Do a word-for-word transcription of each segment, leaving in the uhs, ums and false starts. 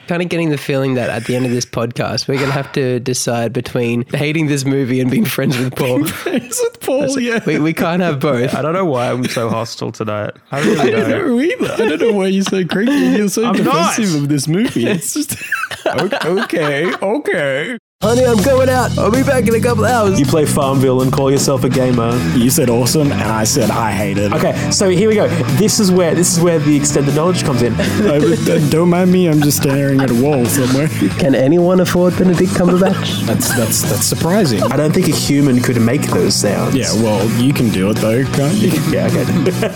kind of getting the feeling that at the end of this podcast, we're going to have to decide between hating this movie and being friends with Paul. Friends with Paul, yeah. We, we can't have both. I don't know why I'm so hostile tonight. I really I don't. don't know either. I don't know why you're so creepy. You're so I'm defensive not. of this movie. It's just okay, okay. Honey, I'm going out. I'll be back in a couple hours. You play Farmville and call yourself a gamer. You said awesome, and I said I hate it. Okay, so here we go. This is where this is where the extended knowledge comes in. Uh, but, uh, don't mind me. I'm just staring at a wall somewhere. Can anyone afford Benedict Cumberbatch? That's that's that's surprising. I don't think a human could make those sounds. Yeah, well, you can do it though, can't you? Yeah, okay.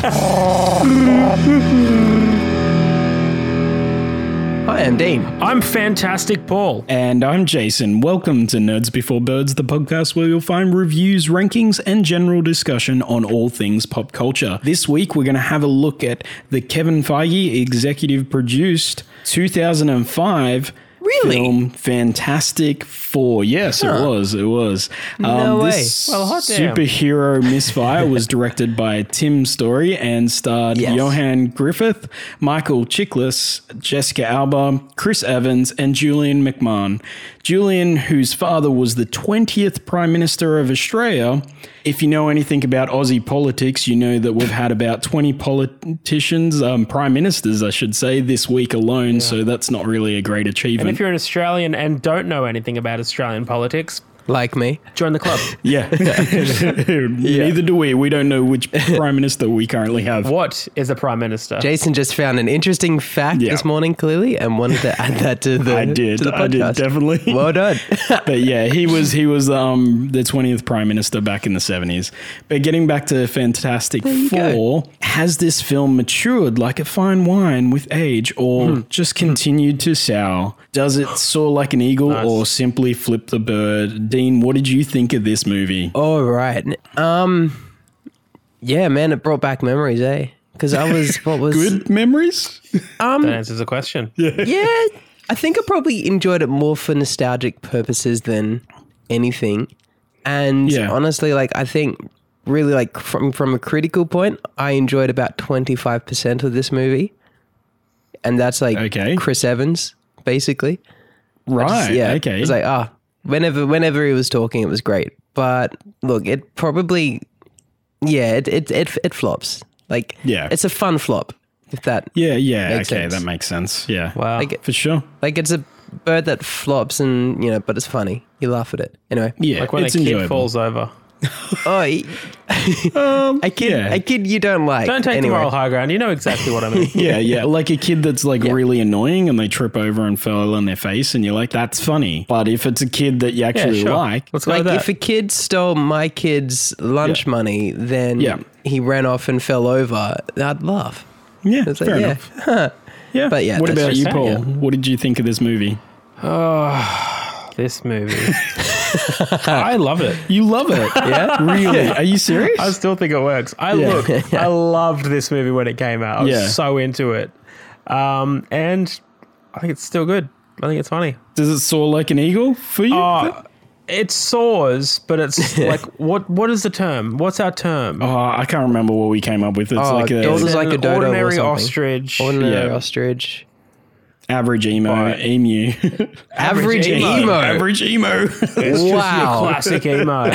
Hi, I'm Dean. I'm Fantastic Paul. And I'm Jason. Welcome to Nerds Before Birds, the podcast where you'll find reviews, rankings, and general discussion on all things pop culture. This week, we're going to have a look at the Kevin Feige executive produced two thousand five Really? film Fantastic Four. Yes, Huh. it was. It was. No way. This Well, hot damn. superhero misfire was directed by Tim Story and starred Yes. Johan Griffith, Michael Chiklis, Jessica Alba, Chris Evans, and Julian McMahon. Julian, whose father was the twentieth Prime Minister of Australia. If you know anything about Aussie politics, you know that we've had about twenty politicians, um, Prime Ministers, I should say, this week alone. So that's not really a great And achievement. if you're an Australian and don't know anything about Australian politics, Like me. join the club. Yeah. Neither do we. We don't know which Prime Minister we currently have. What is a Prime Minister? Jason just found an interesting fact Yeah. this morning, clearly, and wanted to add that to the I did. to the I did, podcast. definitely. Well done. But yeah, he was he was um the twentieth Prime Minister back in the seventies. But getting back to Fantastic you Four, has this film matured like a fine wine with age, or Hmm. just continued to sour? Does it soar like an eagle, Nice. or simply flip the bird? Dean, what did you think of this movie? All right. Um. Yeah, man, it brought back memories, eh? Because I was what was Good memories? um. That answers the question. Yeah, I think I probably enjoyed it more for nostalgic purposes than anything. And Yeah. honestly, like I think really like from from a critical point, I enjoyed about twenty-five percent of this movie. And that's like Okay. Chris Evans, basically. Right. Yeah. Okay. It's like, ah, whenever whenever he was talking, it was great. But look, it probably yeah, it it it, it flops. Like Yeah. it's a fun flop. If that yeah. Yeah. Makes okay. sense. That makes sense. Yeah. Wow. Like- For sure. like it's a bird that flops and you know, but it's funny. You laugh at it. Anyway. Yeah. like when it's a kid enjoyable. falls over. Oh, y- Um, a kid, yeah. a kid you don't like. Don't take anyway. the moral high ground. You know exactly what I mean. Yeah, yeah. Like a kid that's like Yeah. really annoying and they trip over and fall on their face and you're like, that's funny. But if it's a kid that you actually sure. like, Let's go Like with that. if a kid stole my kid's lunch Yeah. money, then Yeah. he ran off and fell over. I'd laugh. yeah, It's like, fair yeah. enough. Yeah. But yeah, What that's about just you, sad, Paul? yeah. What did you think of this movie? Oh, this movie. I love it. You love it. Yeah? Really? Are you serious? I still think it works. I Yeah. look, I loved this movie when it came out. I was Yeah. so into it. Um, and I think it's still good. I think it's funny. Does it soar like an eagle for you? Uh, it soars, but it's like, what? What is the term? What's our term? oh, I can't remember what we came up with. It's Oh, like a Doodle's It's like an a dodo or ordinary something. ostrich. Ordinary Yeah. ostrich. average emo, Right. emu. Average emo. emo. average emo. It's just Wow. your classic emo.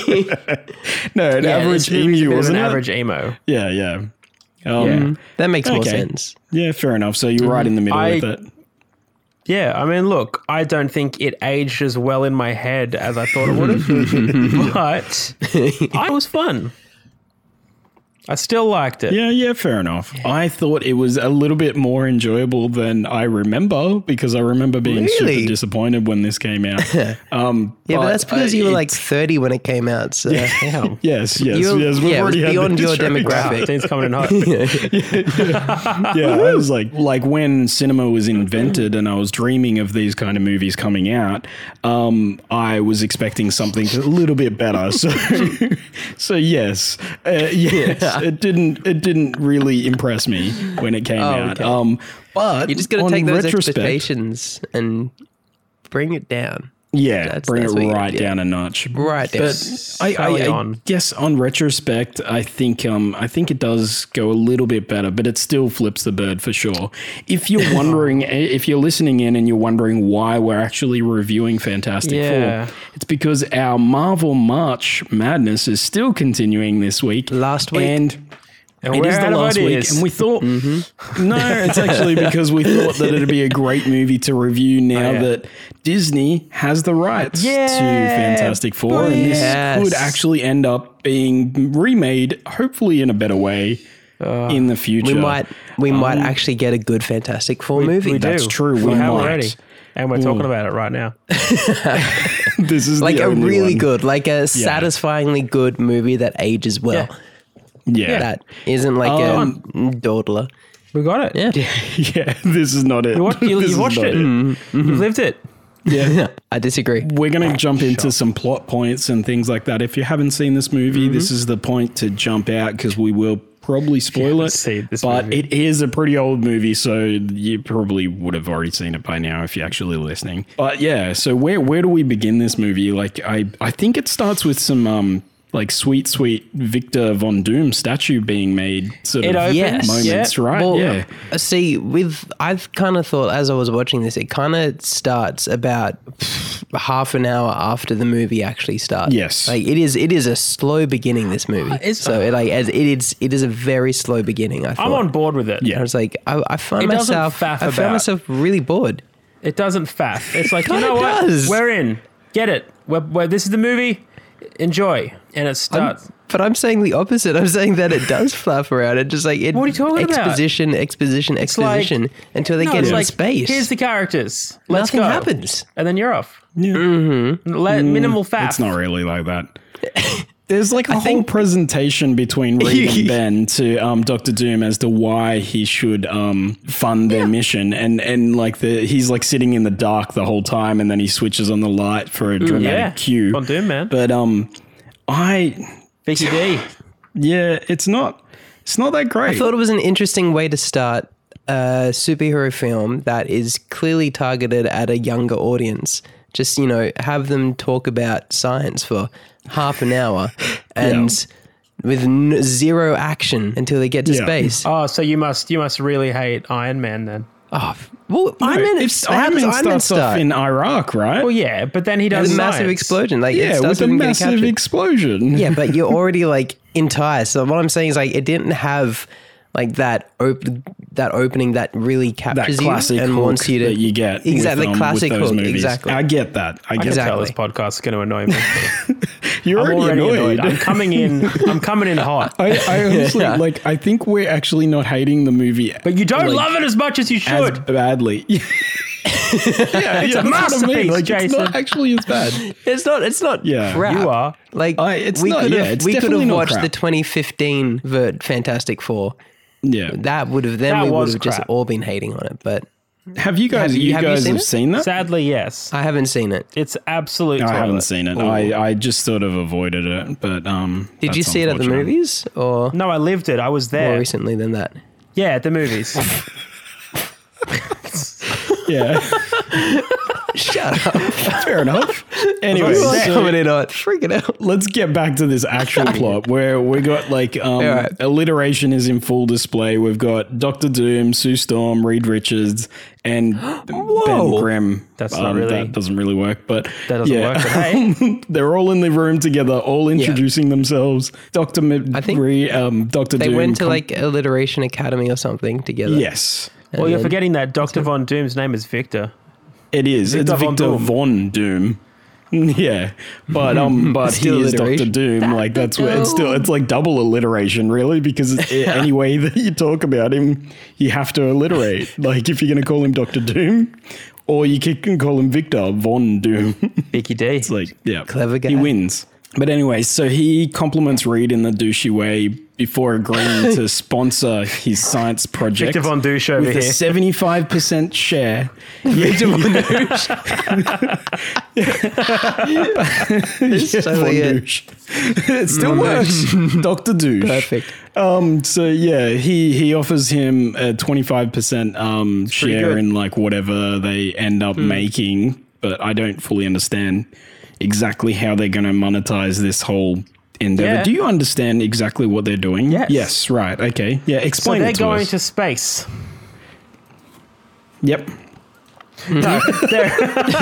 no, an Yeah, average This movie's a emu, bit of wasn't an it? average emo. Yeah, yeah. Um, Mm, that makes more okay. sense. Yeah, fair enough. So you're right in the middle I- with it. Yeah, I mean, look, I don't think it aged as well in my head as I thought it would have, but it was fun. I still liked it. Yeah, yeah, fair enough. I thought it was a little bit more enjoyable than I remember because I remember being Really? super disappointed when this came out. Um, Yeah, but that's because uh, you were like it's- thirty when it came out. So Damn. yes, yes, You're- yes. We've yeah, it was already had beyond the your history. demographic. Dean's coming in hot. Yeah, I was like, like when cinema was invented and I was dreaming of these kind of movies coming out, um, I was expecting something a little bit better. So, so yes, uh, yes, it didn't, it didn't really impress me when it came Oh, out. okay. Um, but you just got to on take those retrospect- expectations and bring it down. Yeah, That's- bring that's it what you- right yeah. down a notch. Right down. But I, I, Sally I on. guess on retrospect, I think um I think it does go a little bit better, but it still flips the bird for sure. If you're wondering, if you're listening in and you're wondering why we're actually reviewing Fantastic Yeah. Four, it's because our Marvel March madness is still continuing this week. Last week. and. And It we're is the out of last week, ideas. and we thought no, it's actually because we thought that it'd be a great movie to review now Oh, yeah. that Disney has the rights Yeah, to Fantastic Four, and this yes. could actually end up being remade, hopefully in a better way in the future. We might we might actually get a good Fantastic Four movie. we do. That's true, We, we have might. already. And we're talking about it right now. This is Like the a only really one. good, like a satisfyingly good movie that ages well. Yeah. yeah, That isn't like Um, a dawdler. We got it. Yeah. yeah. This is not it. You, watched, you, This you is watched not it. You've lived it. Yeah. I disagree. We're going to jump into some plot points and things like that. If you haven't seen this movie, Mm-hmm. this is the point to jump out because we will probably spoil haven't it. seen this but movie. it is a pretty old movie, so you probably would have already seen it by now if you're actually listening. But yeah, so where where do we begin this movie? Like I I think it starts with some um like sweet sweet Victor Von Doom statue being made sort It of opens, Yes. moments, yeah. right? Well, yeah. uh, see, with I've kind of thought as I was watching this, it kind of starts about pff, half an hour after the movie actually starts. Yes. like it is. It is a slow beginning. This movie, It's- so it, like as it is. It is a very slow beginning. I thought. I'm on board with it. Yeah. I was like, I, I found It doesn't myself. faff I found about. myself really bored. It doesn't faff. It's like, you Kinda know what? does. We're in. Get it. We're, we're, this is the movie. Enjoy. And it starts. But I'm saying the opposite. I'm saying that it does flap around. It just like it. What are you talking about? exposition, Exposition, exposition, like- until they No, get it's into like, space. here's the characters. Let's Nothing go. happens. And then you're off. Yeah. Let, minimal faff. It's not really like that. There's like a whole think- presentation between Reed and Ben to um, Doctor Doom as to why he should um, fund their mission, and and like the he's like sitting in the dark the whole time, and then he switches on the light for a dramatic Yeah. cue. Von Doom, man. But um, I Vicky D. yeah, it's not it's not that great. I thought it was an interesting way to start a superhero film that is clearly targeted at a younger audience. Just, you know, have them talk about science for half an hour and with n- zero action until they get to Yeah. space. Oh, so you must you must really hate Iron Man then. Oh, well, No, Iron Man, it's how Iron does Man Iron Man starts off start? in Iraq, right? Well, yeah, but then he With does a massive science. explosion. Like, it yeah, starts with a him getting massive captured. explosion. Yeah, but you're already like enticed. So what I'm saying is like it didn't have like that op- that opening that really that captures classic you and hook wants you to that you get exactly with, um, classic with those hook movies. exactly. I get that. I I get can that. tell Exactly. this podcast is going to annoy me. You're I'm already, already annoyed. annoyed. I'm coming in. I'm coming in hot. I, I honestly Yeah. like. I think we're actually not hating the movie, But you don't like, love it as much as you as should. badly. yeah, It's a masterpiece, Like, it's not Jason. actually as bad. It's not. It's not. Yeah. crap. You are. Like I- it's we not- could yeah, have it's we could definitely have not watched crap. the twenty fifteen ver- Fantastic Four. Yeah. That would have then That we would was have just crap. all been hating on it. But Have you guys? Have you- you have you guys seen have it? seen that? Sadly, yes. I haven't seen it. It's absolute. I haven't toilet. seen it. I, I just sort of avoided it. But um, Did you that's see it at the unfortunate. movies or No, I lived it. I was more there. recently than that? Yeah, at the movies. Yeah, Shut up! fair enough. Anyway, You are so- Coming in on freaking out. let's get back to this actual plot where we got like um, Alright. alliteration is in full display. We've got Doctor Doom, Sue Storm, Reed Richards, and Ben Grimm. That's not really- That doesn't really work, but That doesn't yeah. work, but hey. They're all in the room together, all introducing themselves. Doctor M- I think Re- um, Doctor They Doom. went to com- like Alliteration Academy or something together. yes, Well, you're then- forgetting that Doctor Von Doom's name is Victor. it is. Victor it's Von Victor Doom. Von Doom. Yeah, but um, but Still he is Doctor alliteration. Doom. Like that's what it's still. It's like double alliteration, really, because it, any way that you talk about him, you have to alliterate. Like if you're going to call him Doctor Doom, or you can can call him Victor Von Doom. Vicky D. It's like yeah, Clever guy. He wins. But anyway, so he compliments Reed in the douchey way before agreeing to sponsor his science project. Victor Von Douche over with a here. seventy-five percent share. Victor Von Douche. It's Yeah, totally Von it. Douche. It still works. Doctor Douche. Perfect. Um, so yeah, he, he offers him a twenty-five percent um, share good. in like whatever they end up making. but I don't fully understand exactly how they're going to monetize this whole endeavor. Yeah. Do you understand exactly what they're doing? Yes. Yes, right. Okay. Yeah, So explain they're it to going us. to space. Yep. No, they're,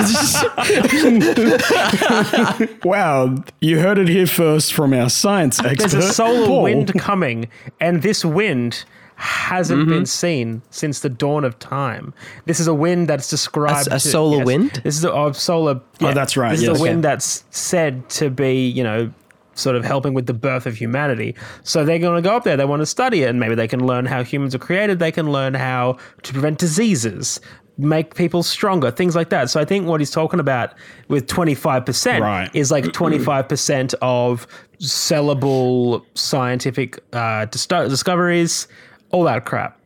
Wow, you heard it here first from our science expert. there's a solar Paul. wind coming, and this wind hasn't been seen since the dawn of time. This is a wind that's described A- a to- solar wind? This is a, a solar. Oh, that's right, This yes. is a wind Okay. that's said to be, you know, sort of helping with the birth of humanity. So they're going to go up there. They want to study it, and maybe they can learn how humans are created. They can learn how to prevent diseases, make people stronger, things like that. So I think what he's talking about with twenty-five percent Right. is like twenty-five percent of sellable scientific uh, dis- discoveries, all that crap.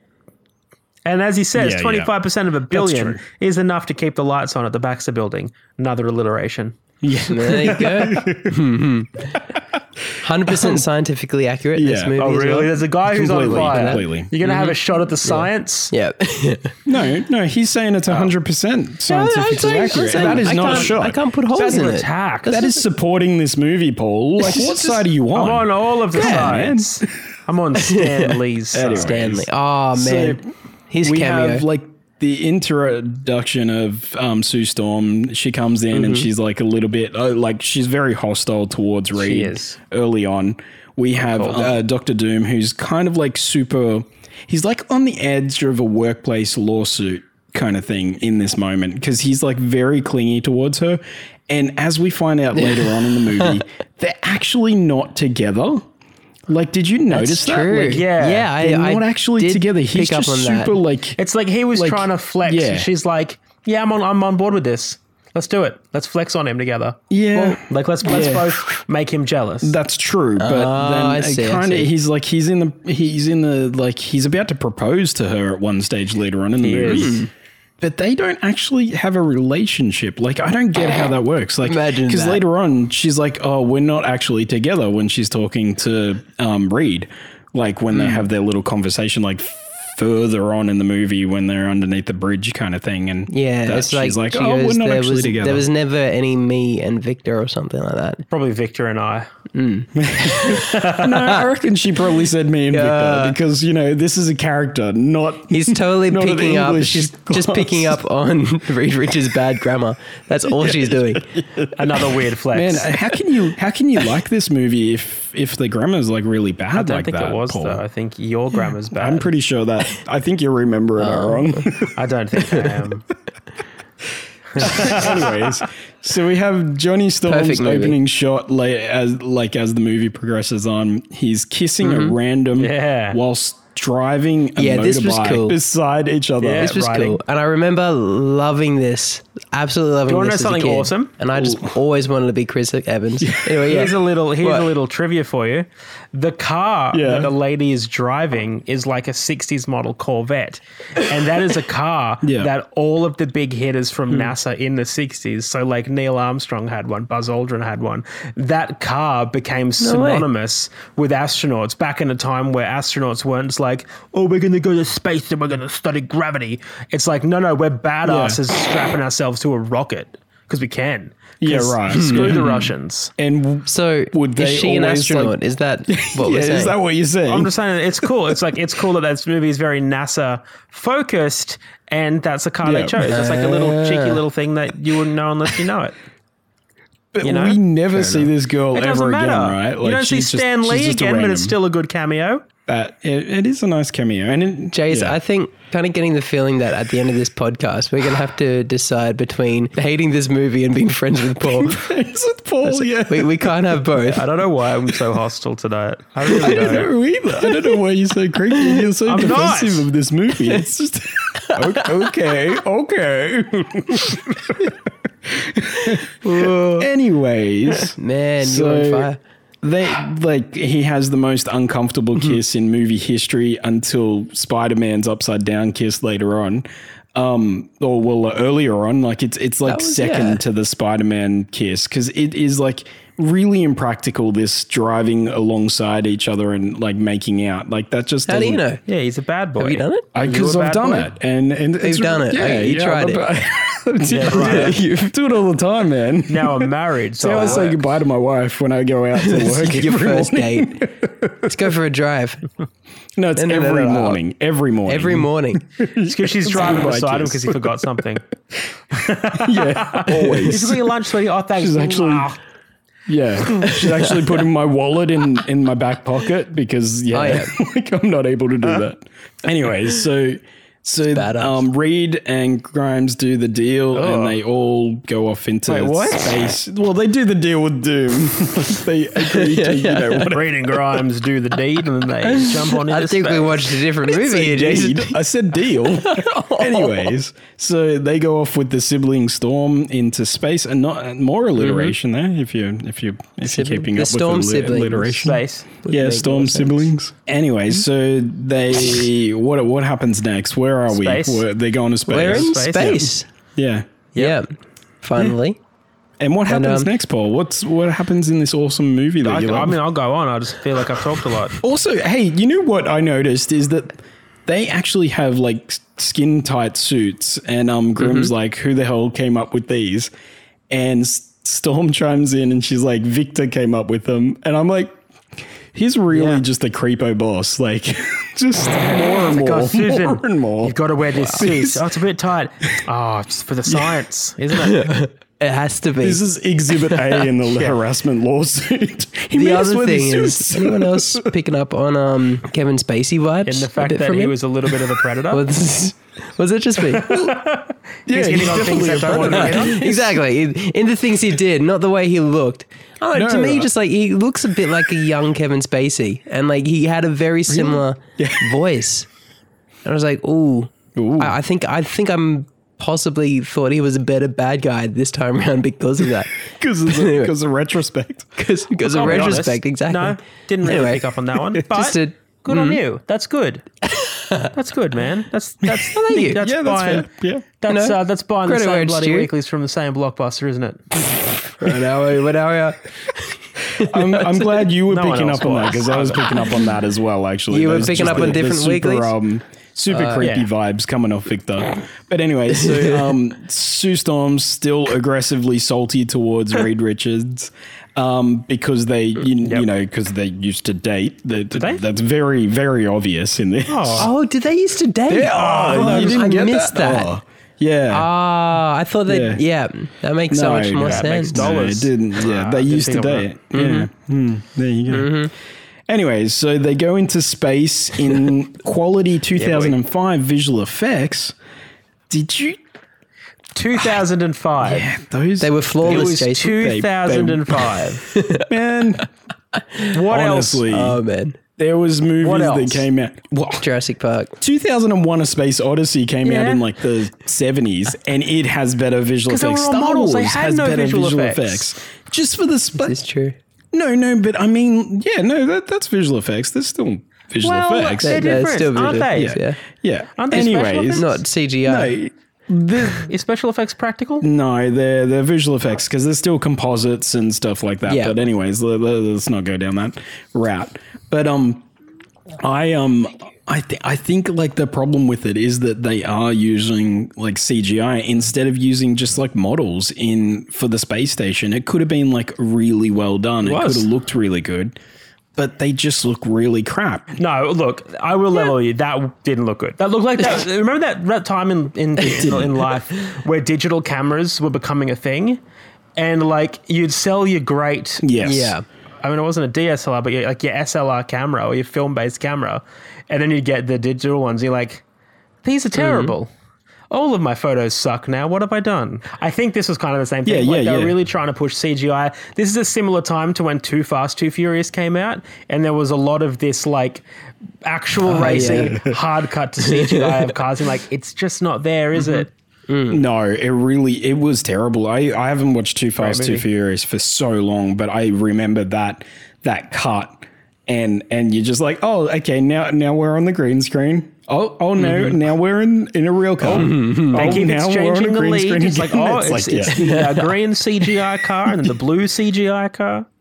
And as he says, Yeah, yeah. twenty-five percent of a billion true. is enough to keep the lights on at the Baxter Building. Another alliteration. There you go. one hundred percent scientifically accurate, this Yeah. movie Oh, as really? well. There's a guy who's on Completely, fire. completely. You're going to have a shot at the science? Yeah. No, no, he's saying it's one hundred percent scientifically saying- I'm accurate. saying that is I not a can't- shot. I can't put holes That's in an it. attack. That is supporting this movie, Paul. Like, what side are you on? I'm on all of the man. sides. I'm on Stan Lee's side. Anyways. Stanley. Oh, man. So, His we cameo. have like the introduction of um, Sue Storm. She comes in and she's like a little bit uh, like she's very hostile towards Reed is. early on. We have uh, Doctor Doom, who's kind of like super. He's like on the edge of a workplace lawsuit kind of thing in this moment because he's like very clingy towards her. And as we find out later on in the movie, they're actually not together. Like, did you notice that? true. Like, Yeah. Yeah, I, they're I not actually did together. He's pick up just on that. super like. It's like he was Like, trying to flex. yeah. And she's like, yeah, I'm on, I'm on board with this. Let's do it. Let's flex on him together. Yeah. Like, let's, let's Yeah. both make him jealous. That's true, but Oh, I then see, I kind of see. he's like he's in the he's in the like he's about to propose to her at one stage later on in the He movie. is. But they don't actually have a relationship. Like, I don't get how that works. Like, Imagine because that. later on she's like, "Oh, we're not actually together." When she's talking to um, Reed, like when Hmm. they have their little conversation, like further on in the movie when they're underneath the bridge, kind of thing. And Yeah, that, it's like, she's like, she "Oh, goes, we're not there actually was, together." There was never any me and Victor or something like that. Probably Victor and I. No, I reckon she probably said me and Yeah. Victor because, you know, this is a character, not. He's totally Not an picking up. English She's class. just picking up on Reed Richards' bad grammar. That's all she's doing. Another weird flex. Man, how can you how can you like this movie if if the grammar's like really bad I don't like think that? it was, Paul? though. I think your grammar's bad. I'm pretty sure that I think you're remembering it wrong. I don't think I am. Anyways, so we have Johnny Storm's Perfect movie. opening shot like as like as the movie progresses on. He's kissing a random Yeah. whilst driving a Yeah, motorbike this was cool. beside each other. Yeah. This was writing. cool. And I remember loving this. Absolutely loving Do you wanna this know as a something kid. awesome? And I just always wanted to be Chris Evans. Anyway, yeah. Here's a little here's What? a little trivia for you. The car Yeah. that the lady is driving is like a sixties model Corvette. And that is a car Yeah. that all of the big hitters from NASA in the sixties, so like Neil Armstrong had one, Buzz Aldrin had one. That car became synonymous with astronauts back in a time where astronauts weren't just like, oh, we're going to go to space and we're going to study gravity. It's like, no, no, we're badasses strapping ourselves to a rocket because we can. 'Cause Yeah, right. Screw Yeah. the Russians. And So Would is they she an always, astronaut? like- Is that what yeah, we're saying? is that what you're saying? I'm just saying it's cool. It's like it's cool that this movie is very NASA focused, and that's the car Yeah. they chose. That's like a little cheeky little thing that you wouldn't know unless you know it. but you know? we never see this girl It doesn't ever matter. again, right? you don't see she's just- Stan she's Lee just a again, but it's random. still a good cameo. But it, it is a nice cameo. And it, Jace, yeah. I think kind of getting the feeling that at the end of this podcast, we're going to have to decide between hating this movie and being friends with Paul. It's with Paul, yeah. we, we can't have both. I don't know why I'm so hostile tonight. I really I don't don't. know either. I don't know why you're so creepy. You're so I'm defensive not. of this movie. It's just okay, okay. Anyways, Man, so you're on fire. they like he has the most uncomfortable kiss in movie history until Spider-Man's upside down kiss later on. Um, or well, earlier on, like it's it's like That was- second yeah. to the Spider-Man kiss because it is like really impractical, this driving alongside each other and like making out. Like that just How do you doesn't- know? Yeah, he's a bad boy. Have you done it? Because You a I've bad done boy? it, and and it's, You've done it. Yeah, Okay, you yeah, tried it. it. Yeah, yeah, right. you do it all the time, man. Now I'm married, so So I it say works. goodbye to my wife when I go out to work. Your every first morning. date. Let's go for a drive No, it's No, no, no, every no, no. morning. Every morning. every morning. It's because she's driving goodbye beside him kiss. because he forgot something. Yeah, You always. forgot your lunch, sweetie. Oh, thanks. She's actually- Ah. Yeah, she's actually putting my wallet in in my back pocket because yeah, Oh, yeah. like I'm not able to do that. Anyways, so so Badass. um, Reed and Grimes do the deal, and they all go off into Wait, what? space. Well, they do the deal with Doom. they agree to you know whatever. Reed and Grimes do the deed and then they jump on into I think we space. watched a different movie here, Jason. Deed. I said deal. Anyways, so they go off with the sibling Storm into space, and not more alliteration there. If you if you if Sibling- you're keeping the up Storm with the siblings. alliteration, Space. yeah, make Storm more sense. siblings. Anyway, so they what what happens next? Where are Space. we? Where, they go into space. We're in Space, space. yeah. Yeah. Finally. And what happens um, next, Paul? What's what happens in this awesome movie that I, you I love? mean, I'll go on. I just feel like I've talked a lot. Also, hey, you know what I noticed is that they actually have like skin tight suits, and um, Grimm's Mm-hmm. like, "Who the hell came up with these?" And S- Storm chimes in, and she's like, "Victor came up with them," and I'm like, "He's really Yeah. just a creepo boss, like just more and more, God, Susan, more and more." You've got to wear this suit. Oh, it's a bit tight. Oh, just for the science, isn't it? It has to be. This is Exhibit A in the harassment lawsuit. He the made us other wear these thing is, suits. anyone else picking up on um, Kevin Spacey vibes? And the a fact bit that from he him? was a little bit of a predator. Was, was it just me? yeah, he's hitting he's on things definitely that a don't want to predator. hit on. Exactly. In, in the things he did, not the way he looked. Oh, No, to me, uh, just like he looks a bit like a young Kevin Spacey, and like he had a very similar voice. And I was like, ooh, Ooh. I, I think I think I'm possibly thought he was a better bad guy this time around because of that. Because of, Anyway. because of retrospect. Because because of I'll be honest. retrospect, exactly. No, didn't really Anyway. pick up on that one. But Just a- good on you. That's good. That's good, man. That's that's thank you. That's Yeah, that's buying, fair. Yeah. That's You know, uh, that's buying the credit where same it's bloody due. weeklies from the same blockbuster, isn't it? What are we? What are we? I'm, I'm glad you were No one picking else up on that was. because I was picking up on that as well. Actually, You were Those picking just up on the- the different super, weeklies? Um, super creepy yeah. vibes coming off Victor. But anyway, so um, Sue Storm's still aggressively salty towards Reed Richards um, because they, you, you know, because they used to date. They, they? That's very, very obvious in this. Oh, did they used to date? Oh, you didn't I get missed that. Oh, yeah. Ah, I thought that. Yeah. Yeah, that makes so No, much more yeah, it makes sense. dollars. No, it didn't. Yeah, Ah, they didn't used to think of date. Yeah. Hmm, there you go. Anyways, so they go into space in quality two thousand five visual effects. Did you? two thousand five. Those They were It flawless, was Jason. two thousand five. man. What Honestly, else? Oh man, there was movies What that else? came out. Well, Jurassic Park. two thousand one: A Space Odyssey came out Yeah. in like the seventies, and it has better visual 'Cause they effects. were all Star models. They Wars had has no better visual visual effects. effects. Just for the space. It's true. No, no, but I mean, yeah, no, that, that's visual effects. There's still visual Well, effects. they're Yeah, it's different, still aren't visual they? effects, Yeah. Yeah. Aren't they special Anyways, effects? Not C G I. no, the, Is special effects practical? no, they're they're visual effects because there's still composites and stuff like that. Yeah. But anyways, let, let- let's not go down that route. But um, I um. I, th- I think like the problem with it is that they are using like C G I instead of using just like models in for the space station. It could have been like really well done. It, could was. have looked really good, but they just look really crap. No, look, I will level you. That didn't look good. That looked like that. Remember that, that time in in, in life where digital cameras were becoming a thing, and like you'd sell your great, Yes. Yeah. I mean, it wasn't a D S L R, but your, like your S L R camera or your film-based camera, and then you'd get the digital ones. You're like, these are terrible. All of my photos suck now. What have I done? I think this was kind of the same thing. Yeah, like yeah, they're yeah. really trying to push C G I. This is a similar time to when Too Fast, Too Furious came out, and there was a lot of this like actual racing, hard cut to C G I of cars, and like it's just not there, is it? No, it really it was terrible. I, I haven't watched Too Fast Too movie. Furious for so long, but I remember that that cut and and you're just like, oh, okay, now now we're on the green screen. Oh oh no, now we're in, in a real car. Mm-hmm. They Oh, keep now we're on a exchanging the green lead. screen It's like, again. oh, it's, it's, like, the yeah. uh, green C G I car and then the blue C G I car.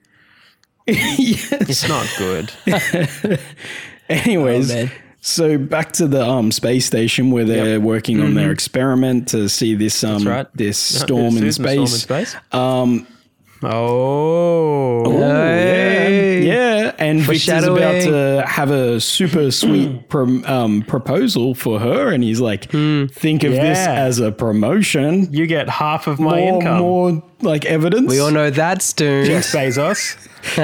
It's not good. Anyways, Oh, man. so back to the um space station where they're Yep. working on their experiment to see this um That's right. this Yeah, storm in Susan, storm in space. space. Um, Oh. oh, Hey. yeah, yeah, and Victor's about Foreshadowing. to have a super sweet prom, um, proposal for her, and he's like, "Think of this Yeah. as a promotion." You get half of my more, income. more like evidence. We all know that's doomed. Jeff Bezos.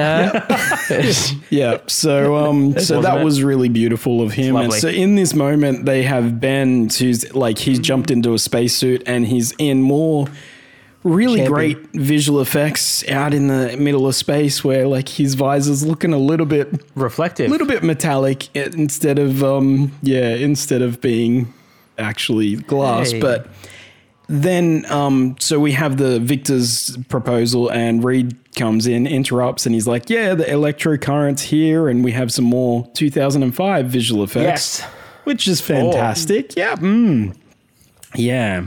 Yeah. So um so Wasn't that it? was really beautiful of him. And lovely. so in this moment they have Ben who's like he's jumped into a spacesuit and he's in more really Champion. great visual effects out in the middle of space where like his visor's looking a little bit Reflective. little bit metallic i- instead of um yeah, instead of being actually glass. Hey. But then, um, so we have the Victor's proposal, and Reed comes in, interrupts, and he's like, "Yeah, the electrocurrent's here, and we have some more two thousand five visual effects, Yes. which is fantastic." Yeah, mm. yeah.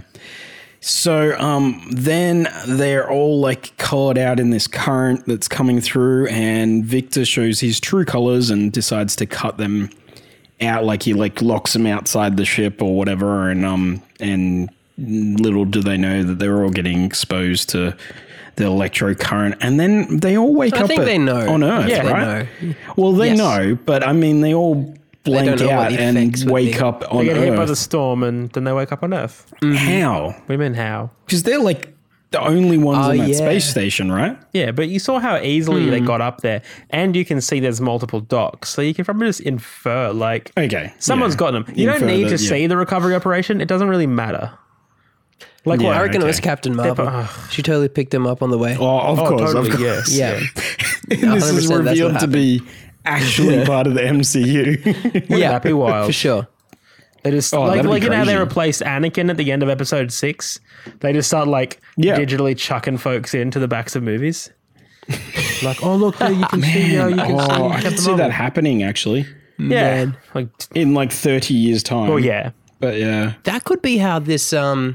So um, then they're all like caught out in this current that's coming through, and Victor shows his true colors and decides to cut them out. Like he like locks them outside the ship or whatever, and um and. Little do they know that they're all getting exposed to the electrocurrent, and then they all wake I up think at- they know. on Earth, Yeah, they right? know. Well, they Yes. know, but I mean, they all blank don't know what out the and effects would wake be. up They on get hit by the Earth. storm and then they wake up on Earth. How? What do you mean how? Because they're like the only ones Oh, on that yeah. space station, right? Yeah, but you saw how easily they got up there, and you can see there's multiple docks, so you can probably just infer like Okay, someone's yeah. got them. You Infer don't need that, to yeah. see the recovery operation; it doesn't really matter. Like Yeah. what? I reckon okay. it was Captain Marvel. Ugh. She totally picked him up on the way. Oh, of Oh, course, totally, of course. yes. yeah. this is one hundred percent that's what revealed to happened. be actually part of the M C U. Wouldn't Yeah, that be wild? for sure. They just Oh, like that'd be like you know how they crazy. replaced Anakin at the end of episode six. They just start like Yeah. digitally chucking folks into the backs of movies. Like, oh look, there you can see, uh, you can oh, see. I Captain can see Marvel. that happening actually Yeah, Man. like in like thirty years time. oh yeah, But yeah. That could be how this um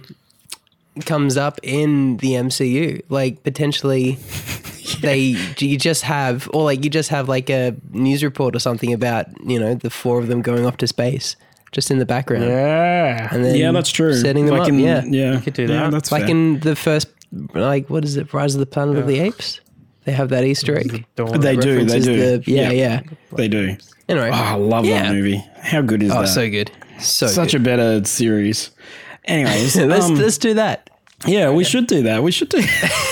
comes up in the M C U. Like potentially they you just have or like you just have like a news report or something about, you know, the four of them going off to space just in the background. yeah. And then Yeah, that's true. Setting them like up, in, yeah. yeah. could do Yeah, that. that's Like fair. in the first like what is it, Rise of the Planet of the Apes? They have that Easter egg. Dawn. They do, they References do. the- yeah, yeah. They do. Anyway. Oh, I love Yeah. that movie. How good is Oh, that? so good. So Such good. a better series. Anyways, let's um, let's do that. yeah, we should do that. We should do.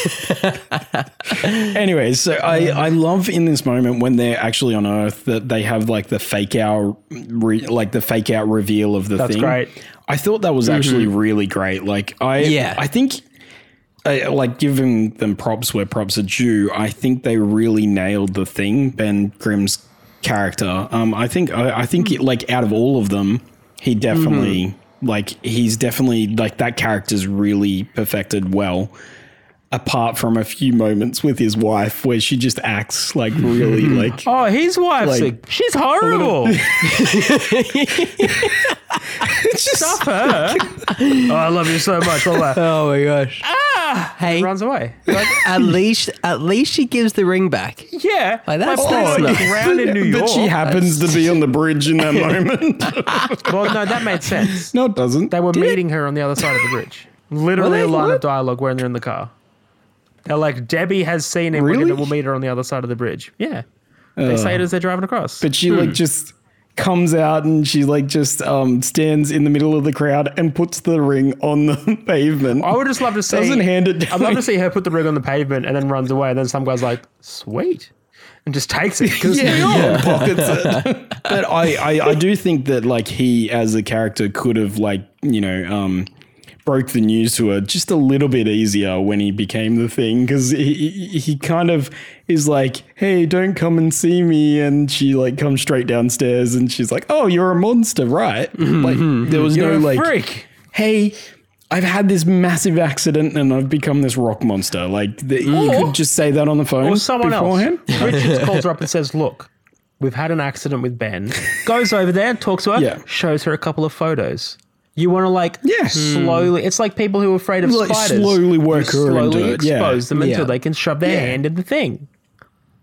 Anyways, so I I love in this moment when they're actually on Earth that they have like the fake out, re, like the fake out reveal of the That's thing. great. I thought that was actually really great. Like I, Yeah. I think. I, like giving them props where props are due. I think they really nailed the thing. Ben Grimm's character. Um, I think I, I think it, like out of all of them, he definitely like he's definitely like that character's really perfected well. Apart from a few moments with his wife where she just acts like really like Oh, his wife's Like, like, she's horrible. Stop her. Oh, I love you so much. Blah, blah. Oh my gosh. Ah, Hey, runs away. Like, at least at least she gives the ring back. yeah. Like, that's- My that's boy nice. is around in New York. but she happens to be on the bridge in that moment. Well, no, that made sense. No, it doesn't. They were meeting her on the other side of the bridge. Literally Were a they? line What? of dialogue when they're in the car. They're like, Debbie has seen him. We're Really? gonna, we'll meet her on the other side of the bridge. Yeah. They say it as they're driving across. But she like just comes out and she like just um stands in the middle of the crowd and puts the ring on the pavement. I would just love to see. Doesn't hand it down. I'd love to see her put the ring on the pavement and then runs away. And then some guy's like, sweet. And just takes it. Because yeah, yeah. pockets it. But I, I, I do think that like he as a character could have like, you know, um broke the news to her just a little bit easier when he became the thing because he, he he kind of is like, hey, don't come and see me, and she like comes straight downstairs and she's like, oh, you're a monster, right? Like there was You're no a like, freak. hey, I've had this massive accident and I've become this rock monster. Like the, you Or- could just say that on the phone Or someone beforehand. else. Richards calls her up and says, look, we've had an accident with Ben. Goes over there, talks to her, Yeah. shows her a couple of photos. You want to like Yeah. slowly, it's like people who are afraid of Like, spiders. slowly work You her slowly into it, yeah. expose them until Yeah. they can shove their Yeah. hand in the thing.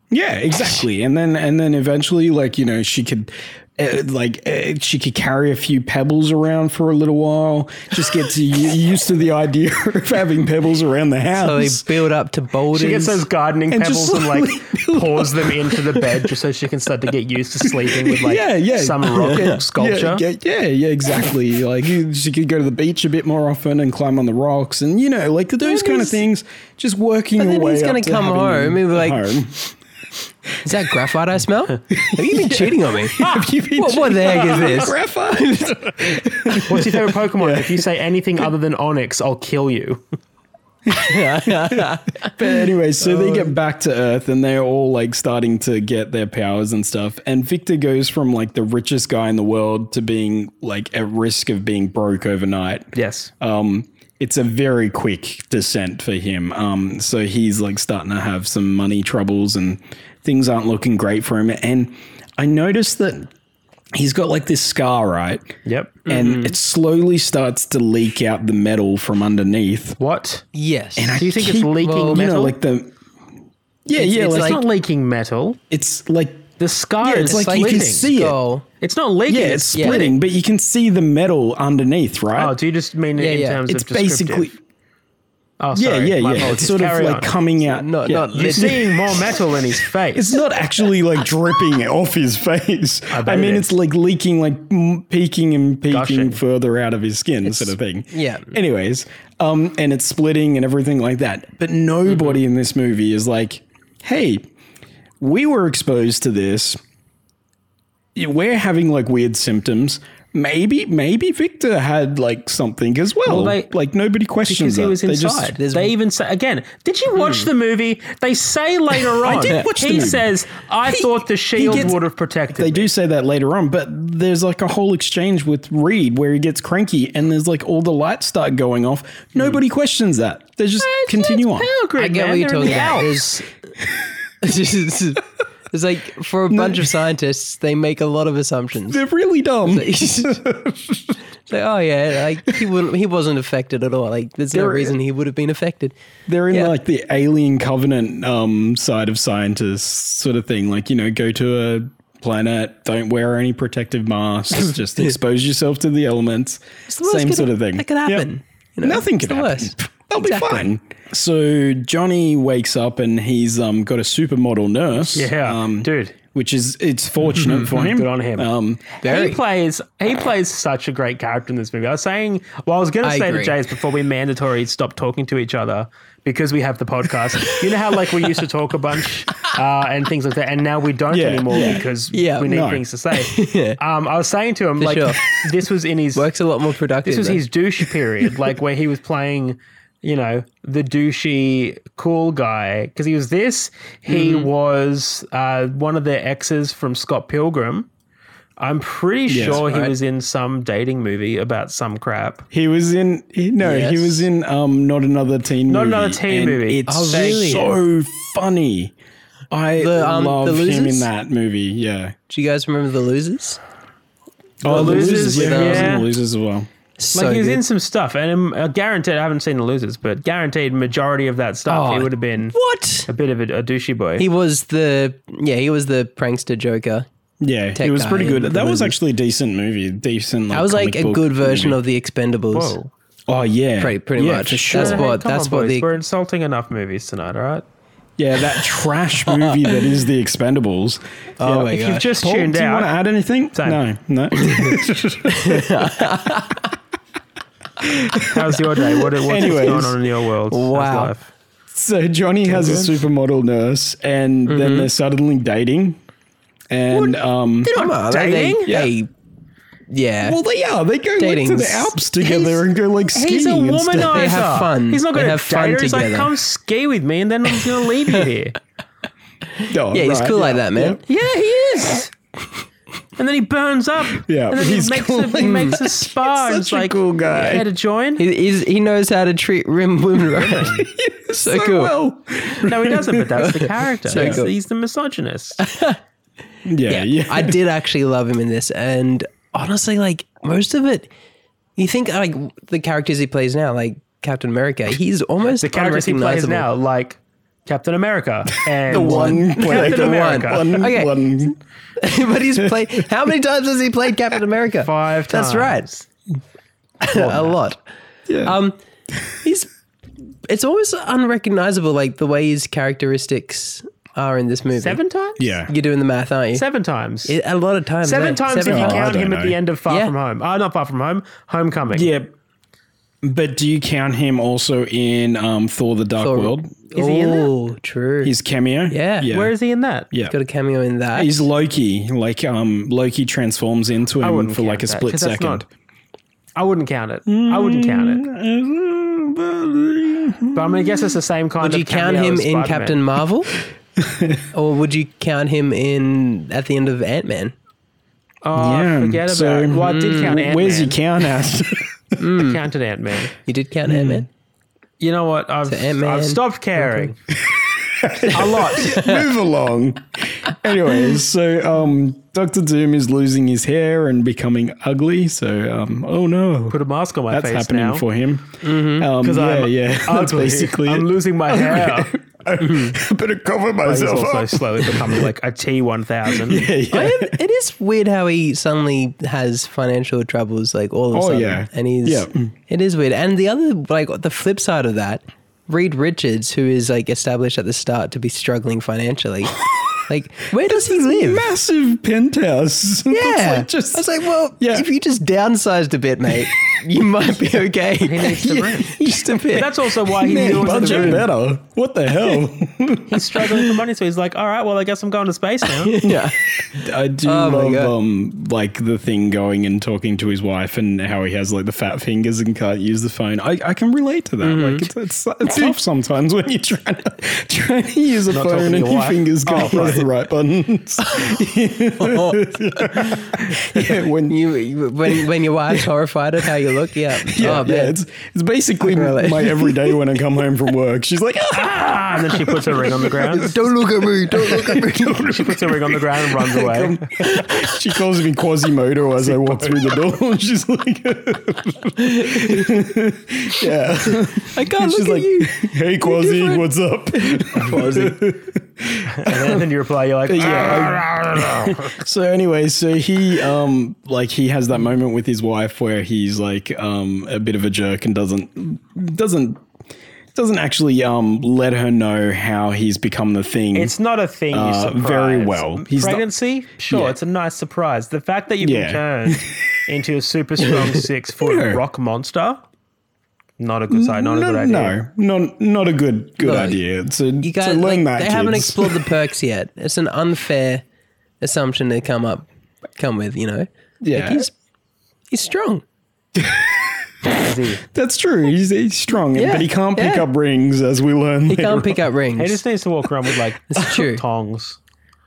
Yeah, exactly. And then and then eventually, like, you know, she could uh, like uh, she could carry a few pebbles around for a little while. Just get to, used to the idea of having pebbles around the house. So they build up to boulders. She gets those gardening And pebbles just and like slowly pours them into the bed just so she can start to get used to sleeping with like yeah, yeah. some rock sculpture. Yeah, yeah, yeah, yeah, exactly. Like you- she could go to the beach a bit more often and climb on the rocks, and you know, like those kind of he's- things. Just working But your then way he's up gonna to come having home them and be like, home. Is that graphite I smell? Have you been cheating on me? Have you been What, what the heck is this? graphite? What's your favorite Pokemon? If you say anything other than Onyx, I'll kill you. But anyway, so they get back to Earth and they're all like starting to get their powers and stuff. And Victor goes from like the richest guy in the world to being like at risk of being broke overnight. Yes. Um, it's a very quick descent for him. Um, so he's like starting to have some money troubles and things aren't looking great for him. And I noticed that he's got like this scar, right? Yep. And it slowly starts to leak out the metal from underneath. What? Yes. Do you think it's keep- leaking well, metal? You know, like the yeah, yeah, it's like, it's not leaking metal. it's like The scar Yeah, is it's like you splitting. can see it. Skull. It's not leaking. yeah, it's splitting, but you can see the metal underneath, right? Oh, do you just mean it Yeah, in yeah. terms it's of descriptive? basically Oh, yeah, sorry. yeah, My yeah. apologies. It's sort of Carry like on. coming out. Not, yeah. not You're literally. seeing more metal in his face. It's not actually like dripping off his face. I, bet mean, it it's is. like leaking, like m- peeking and peeking Gushing. further out of his skin, sort of thing. yeah. Anyways, um, and it's splitting and everything like that. But nobody in this movie is like, "Hey, we were exposed to this. We're having like weird symptoms. Maybe, maybe Victor had like something as well. Well, they- like nobody questions because he that. was They just- inside. They even say again. Did you watch the movie? They say later on. did watch the he movie. says, "I He- thought the he shield gets- would have protected." They me. do say that later on, but there's like a whole exchange with Reed where he gets cranky and there's like all the lights start going off. Nobody questions that. They just It's- continue it's on. power grid, I get man. what you're They're in talking the about. Alps. There's, there's like, for a bunch of scientists, they make a lot of assumptions. They're really dumb. It's like, oh yeah, like he wouldn't, he wasn't affected at all. Like, there's no They're- reason he would have been affected. They're in Yeah. like the alien covenant um, side of scientists sort of thing. Like, you know, go to a planet, don't wear any protective masks, just expose yourself to the elements. the worst Same could- sort of thing. that could happen. Yep. You know, Nothing it's could the happen. worst. They'll Exactly. be fine. So Johnny wakes up and he's um, got a supermodel nurse. Yeah, um, dude. Which is, it's fortunate for him. Good on him. Um, Very. He plays he plays such a great character in this movie. I was saying, well, I was going to I say agree. to Jace before we mandatory stop talking to each other because we have the podcast. You know how like we used to talk a bunch uh, and things like that, and now we don't Yeah, anymore yeah. because Yeah, we need no. things to say. um, I was saying to him like sure. this was in his Works a lot more productive. this was though. his douche period, like where he was playing, you know, the douchey cool guy. Because he was this, he Mm-hmm. was uh, one of their exes from Scott Pilgrim. I'm pretty Yes, sure he right. was in some dating movie about some crap. he was in, he, no, he Yes. was in um, Not Another Teen Not Movie. Another Teen and Movie. It's Oh, really? so funny. I The, um, love The him in Losers? that movie. Yeah. Do you guys remember The Losers? Oh, The Losers, Losers. Yeah, he was in yeah. The Losers as well. So Like he was good. in some stuff, and um, uh, guaranteed I haven't seen the losers, but guaranteed majority of that stuff Oh, he would have been What? a bit of a, a douchey boy. He was the yeah, he was the prankster Joker. Yeah, Tech it was guy pretty good. in The That was Losers. actually a decent movie. Decent. Like, That was like comic a book good version movie. of the Expendables. Whoa. Oh yeah, Pretty- pretty yeah, much. for sure. That's Hey, what- come that's on, what boys. the- We're insulting enough movies tonight, all right? Yeah, that trash movie that is The Expendables. Oh Yeah. my If god. you've just Paul, tuned do you out, want to add anything? Same. No, no. how's your day? What, what's Anyways. going on in your world? How's Wow. life? So Johnny has a supermodel nurse, and Mm-hmm. then they're suddenly dating. And um, Come on, they- dating? They, they- yeah. well, they are. They go like, to Dating's- the Alps together and go like skiing. He's a and stuff. womanizer. They have fun. He's not They going to have fun date her. He's like, together. come ski with me, and then I'm just going to leave you here. Oh, yeah, he's right, cool like yeah, that, man. yeah. Yeah, he is. And then he burns up. Yeah, and then he's he makes cool a, he like makes a spa. and Such it's a like, cool guy. Care to join? He, he's, he knows how to treat rim women right. so, So cool. well. No, he doesn't. But that's the character. So he's, cool. he's the misogynist. Yeah, yeah. I did actually love him in this, and honestly, like most of it, you think like the characters he plays now, like Captain America, he's almost The characters he plays unrecognizable. now, like Captain America. And The one, Captain America. One, Okay. one. But he's played. How many times has he played Captain America? Five times. That's right. A lot. Yeah. Um, he's. It's almost unrecognizable, like the way his characteristics are in this movie. Seven times? yeah. You're doing the math, aren't you? Seven times. It- a lot of times. Seven eh? times Seven if you Oh, I count don't him at the know. end of Far Yeah. From Home. Oh, not Far From Home. Homecoming. Yeah. But do you count him also in um, Thor the Dark Thor. World? Is he in there? Oh, true. His cameo? Yeah. yeah. Where is he in that? Yeah. got a cameo in that. He's Loki. Like um, Loki transforms into I him wouldn't for like a count that, split 'cause that's second. not- I wouldn't count it. I wouldn't count it. But I'm going to guess it's the same kind Would of you count cameo him as in Spider-Man. Captain Marvel? Or would you count him in at the end of Ant-Man? Oh, Yeah, forget so, about it. Well, I did count Ant-Man. Where's your count at? I counted Ant-Man. You did count Ant-Man? You know what? I've, Ant-Man. I've stopped caring. A lot. Move along. Anyways, so um, Doctor Doom is losing his hair and becoming ugly. So, um, oh no, Put a mask on my that's face happening now. for him. Um, Because yeah, I'm yeah, that's ugly. basically I'm it. losing my hair. I better cover He's myself also up. slowly becoming like a T one thousand. Yeah, yeah. I am, it is weird how he suddenly has financial troubles, like all of a Oh, sudden. yeah. And he's, Yeah. it is weird. And the other, like the flip side of that, Reed Richards, who is like established at the start to be struggling financially, like where does he live? Massive penthouse. It's Yeah. like just, I was like, well, Yeah. if you just downsized a bit, mate, you might be okay. He needs the rent. Just a bit. But that's also why he man, knew it was the budget moon. better. What the hell? He's struggling for money, so he's like, all right, well, I guess I'm going to space now. yeah. I do Oh my love God. um like the thing going and talking to his wife and how he has like the fat fingers and can't use the phone. I, I can relate to that. Mm-hmm. Like it's it's, it's tough sometimes when you're trying to trying to use a Not talking phone to and your your wife. fingers can't Oh, press right. the right buttons. yeah, when You, you when when your wife's horrified at how you look, yeah. yeah, oh, man. yeah, it's it's basically I can relate. my everyday when I come home from work. She's like, ah! Ah, and then she puts her ring on the ground. Don't look at me. Don't look at me. She puts her ring on the ground and runs away. She calls me Quasimodo as I walk through the door. She's like, yeah. I can't She's look like, at you. hey, Quasi, different. what's up? And then, and then you reply, you're like, Yeah. So anyway, so he um like he has that moment with his wife where he's like um a bit of a jerk and doesn't doesn't doesn't actually um let her know how he's become the thing. It's not a thing you Uh, surprise. very well. He's not- Pregnancy? Sure, Yeah. it's a nice surprise. The fact that you've Yeah. been turned into a super strong six foot Yeah. rock monster, not a good side, not a no, good idea. no, not not a good good Look, idea. So, You guys, so learn like, that. they haven't kids. explored the perks yet. It's an unfair assumption to come up, come with. You know, Yeah. Like, he's he's strong. Is he? That's true. He's, he's strong, Yeah, but he can't pick yeah. up rings, as we learn. He later can't pick up rings. He just needs to walk around with like It's true. tongs.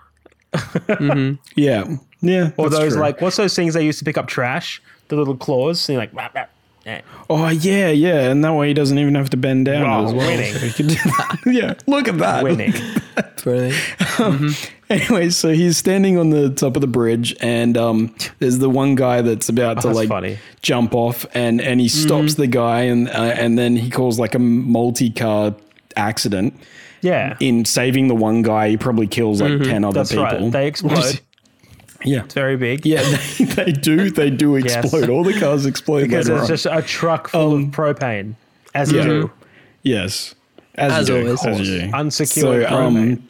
on. Yeah, yeah. Or that's those true. like, what's those things they used to pick up trash? The little claws. And you're like, rap, rap. Eh. Oh yeah, yeah, and that way he doesn't even have to bend down Oh, as well. winning. So he can do that. Yeah, look at that. Winning. Brilliant. Anyway, so he's standing on the top of the bridge, and um, there's the one guy that's about to that's like funny. jump off, and and he stops the guy, and uh, and then he calls like a multi-car accident. Yeah. In saving the one guy, he probably kills like ten other That's people. right. They explode. yeah, It's very big. yeah, they, they do. They do Yes. explode. All the cars explode Because later it's on. just a truck full of propane. As you yeah. do. Yes, as, As you do, always. as you do. Unsecured So, um, propane.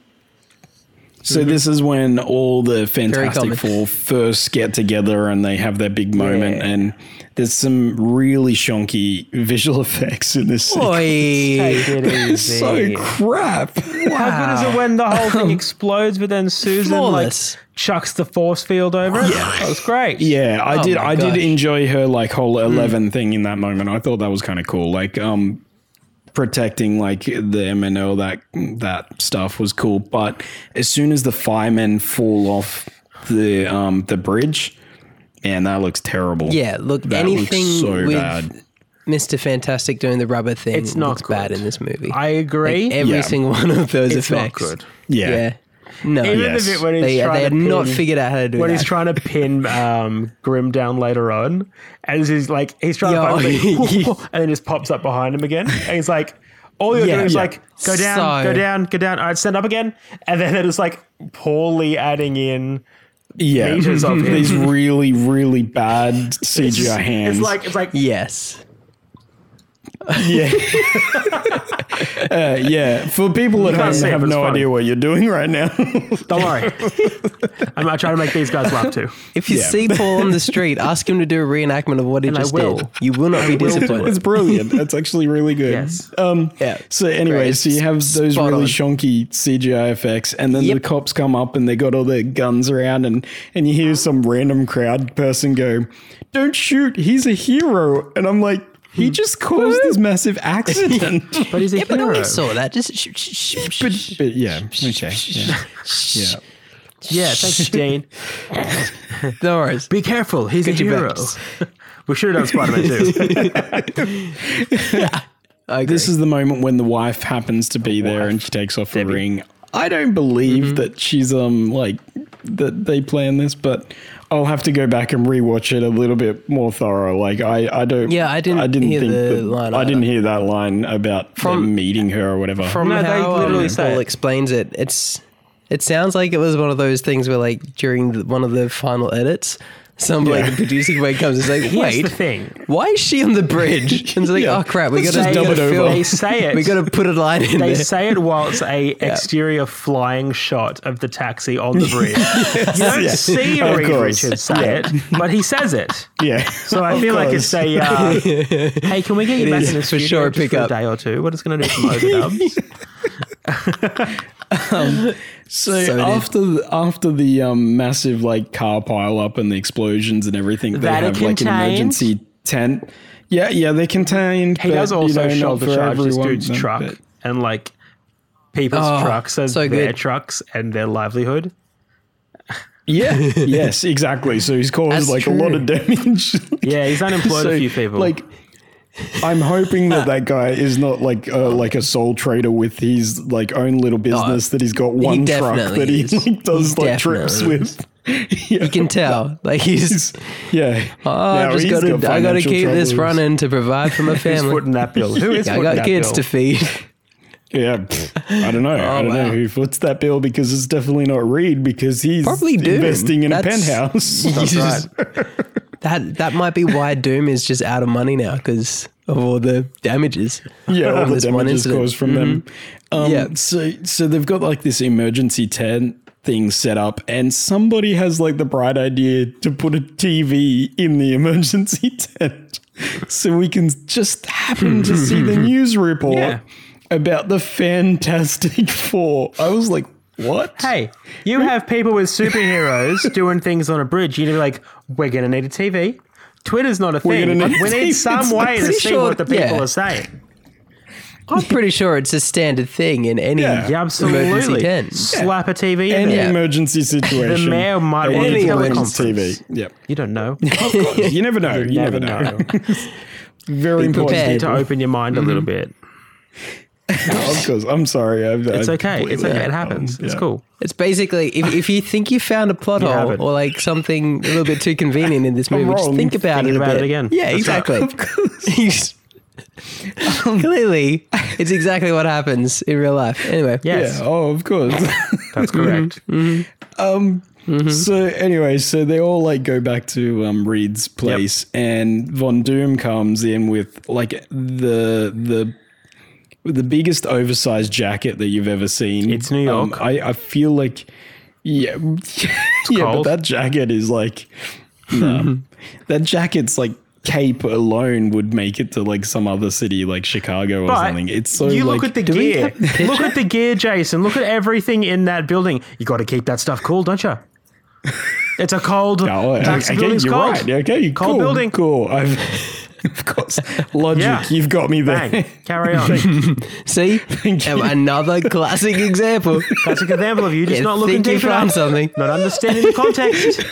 So this is when all the Fantastic common. Four first get together and they have their big moment, Yeah. and there's some really shonky visual effects in this. sequence. Oi. Take it It's easy. so crap. How good is it when the whole thing explodes, but then Susan Flawless. like chucks the force field over it? Yeah. That was great. Yeah, I Oh did. my I did gosh. enjoy her like whole Eleven thing in that moment. I thought that was kind of cool. Like um, protecting like the M N O, that that stuff was cool. But as soon as the firemen fall off the um the bridge, man, that looks terrible. Yeah, look, That anything looks so with bad. Mister Fantastic doing the rubber thing It's not looks bad good. in this movie. I agree. Like, every Yeah. single one of those It's not effects. good. Yeah. Yeah. No. Even Yes. the bit when he's They, trying they had to not pin- figured out how to do when that. he's trying to pin um, Grim down later on, and he's like, he's trying Yo, to find he- and then just pops up behind him again, and he's like, all you're Yeah, doing is yeah. like go down, So- go down, go down. All right, stand up again, and then they're just like poorly adding in. Yeah, Meters of him. these really, really bad C G I hands. It's like it's like Yes. yeah, uh, yeah. For people that can't home see that it, have but it's no funny. idea what you're doing right now, don't worry. I'm not trying to make these guys laugh too. If you Yeah. see Paul on the street, ask him to do a reenactment of what he And I just will. did. You will not be disappointed. it's brilliant. It's actually really good. Yes. Um. Yeah. So anyway, Great. so you have those Spot really on. shonky C G I effects, and then the Yep. cops come up and they got all their guns around, and and you hear some random crowd person go, "Don't shoot! He's a hero!" And I'm like, he just caused this massive accident. But he's a Yeah, but no hero. one saw that. Just sh- sh- sh- sh- but, but yeah, okay, yeah, yeah. Yeah, thanks, Dean. no worries. Be careful, he's a Get your hero. backs. We should have done Spider-Man too. I agree. This is the moment when the wife happens to be there and she takes off a ring. I don't believe Mm-hmm. that she's um like that they planned this, but I'll have to go back and rewatch it a little bit more thorough. Like I, I don't Yeah, I didn't I didn't hear think the that, line I didn't either. hear that line about From- them meeting her or whatever. From No, they how literally um, say Paul it. explains it, it's it sounds like it was one of those things where, like, during the, one of the final edits, some like Yeah. the producing way comes and is like, Here's wait, the thing. why is she on the bridge? And it's like, Yeah. oh crap, we Let's gotta, just we dub gotta it fill- over. They say it. we gotta put a line in They there. say it while it's a exterior flying shot of the taxi on the bridge. You don't yes, see of Reed course. Richards say it, but he says it. yeah. So I feel like it's a, uh, hey, can we get you It back is in the for studio sure a just for a pickup. day or two? We're just going to do some overdubs. So, So did- after the, after the um, massive like car pile up and the explosions and everything, they That are have like an contained? emergency tent. Yeah, yeah, they're contained. He but, does also you know, shoulder not for charge this everyone, dude's but- truck but- and like people's Oh, trucks as so their good. trucks and their livelihood. Yeah, yes, exactly. So he's caused That's like a lot true. of damage. Yeah, he's unemployed So, a few people. Like, I'm hoping that that guy is not like uh, like a sole trader with his like own little business that he's got one truck definitely that he is. like, does He like trips definitely with. Yeah. You can tell, like he's. Yeah. Oh, I Now just he's gotta, got I gotta financial keep this troubles. running to provide for my who's family. footing that bill? Who is I footing got that kids bill? to feed. Yeah, pff, I don't know. I don't know Oh, wow. who foots that bill because it's definitely not Reed because he's Probably Doom. investing in That's- a penthouse. That's right. That that might be why Doom is just out of money now because of all the damages. Yeah, all from the this one damages incident. caused from them. Um, Yeah. So so they've got like this emergency tent thing set up, and somebody has like the bright idea to put a T V in the emergency tent, so we can just happen to see the news report Yeah. about the Fantastic Four. I was like, what? Hey, you have people with superheroes doing things on a bridge. You'd be like, we're going to need a T V. Twitter's not a We're thing. gonna need We a T V. need some way to pretty see sure- what the people yeah. are saying. I'm pretty sure it's a standard thing in any Yeah. Yeah, emergency absolutely. tent. Slap a T V in Any there. Yeah. emergency situation. The mayor might they want need a to bring teleconference. T V. Yep. You don't know. You never know. You, never, know. Very Be important. prepared. to open your mind a little bit. Of course. I'm sorry. I've, It's I've okay. It's completely- okay. It happens. um, It's yeah. cool. It's basically if, if you think you found a plot You hole haven't. or like something a little bit too convenient in this movie, just wrong. think about Think it a about bit it again. Yeah, That's right. exactly. You just- Clearly, it's exactly what happens in real life. Anyway, Yes, Yeah. Oh, of course. that's correct. um. So anyway, so they all like go back to um Reed's place, and Von Doom comes in with like the the the biggest oversized jacket that you've ever seen. It's New Um, York. I I feel like yeah yeah, but cold. that jacket is like no, that jacket's like. Cape alone would make it to like some other city like Chicago or But something. It's so you like look at the do we gear. have a Look at the gear, Jason. Look at everything in that building. You got to keep that stuff cool, don't you? It's a cold. Oh, okay, taxi okay, building's you're cold. right. Okay, Cold cool, building. Cool. I've, of course, logic. Yeah. You've got me there. Bang. Carry on. see, you. Um, another classic example. Classic example of you just You not looking think you deep found enough, something. not understanding the context.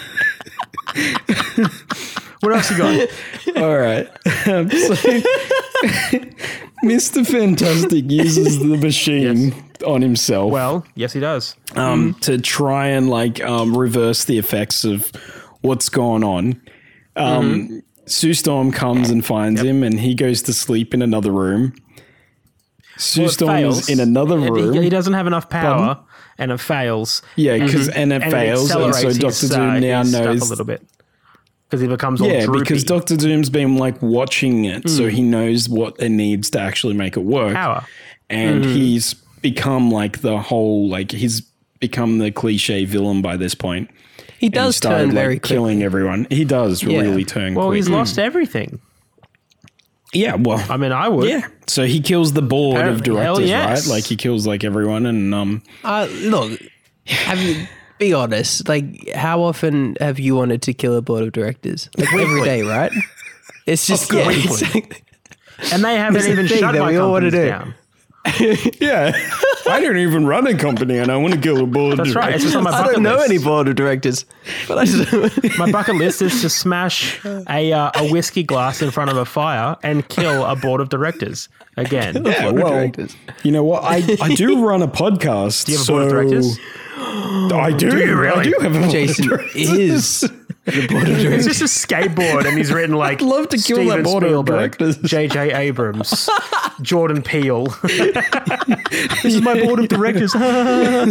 What else you got? All right. Um, so, Mister Fantastic uses the machine on himself Well, yes, he does. um, to try and like um, reverse the effects of what's going on. Um, Sue Storm comes and finds him, and he goes to sleep in another room. Sue Well, it Storm fails. is in another He- room. He doesn't have enough power, and it fails. yeah, because and it And fails, it and so accelerates Doctor his, Doom uh, now his stuff knows. a little bit because he becomes all Yeah, droopy. because Doctor Doom's been like watching it, so he knows what it needs to actually make it work. Power. And he's become like the whole like he's become the cliche villain by this point. He And does started, turn like, very quickly. killing everyone. He does Yeah. really turn. Well, quick. he's lost everything. Yeah, well, I mean, I would. yeah. So he kills the board of Apparently, hell directors, yes. right? Like he kills like everyone, and um, Uh, look, have you, be honest. Like, how often have you wanted to kill a board of directors? Like every day, right? It's just yeah. course. Exactly. And they haven't It's the even thing shut that my we all wanna companies do. down. yeah, I don't even run a company, and I want to kill a board. That's right. It's just on my I bucket don't know list. any board of directors, but I just My bucket list is to smash a uh, a whiskey glass in front of a fire and kill a board of directors again. Yeah, board of well, directors. you know what? I, I do run a podcast. Do you have a board of directors? I do. you really? I do have a board Jason of directors. is the board of It's directors. just a skateboard, and he's written like I'd love to kill that Steven board of Spielberg, directors. J J Abrams, Jordan Peele. This is my board of directors. Want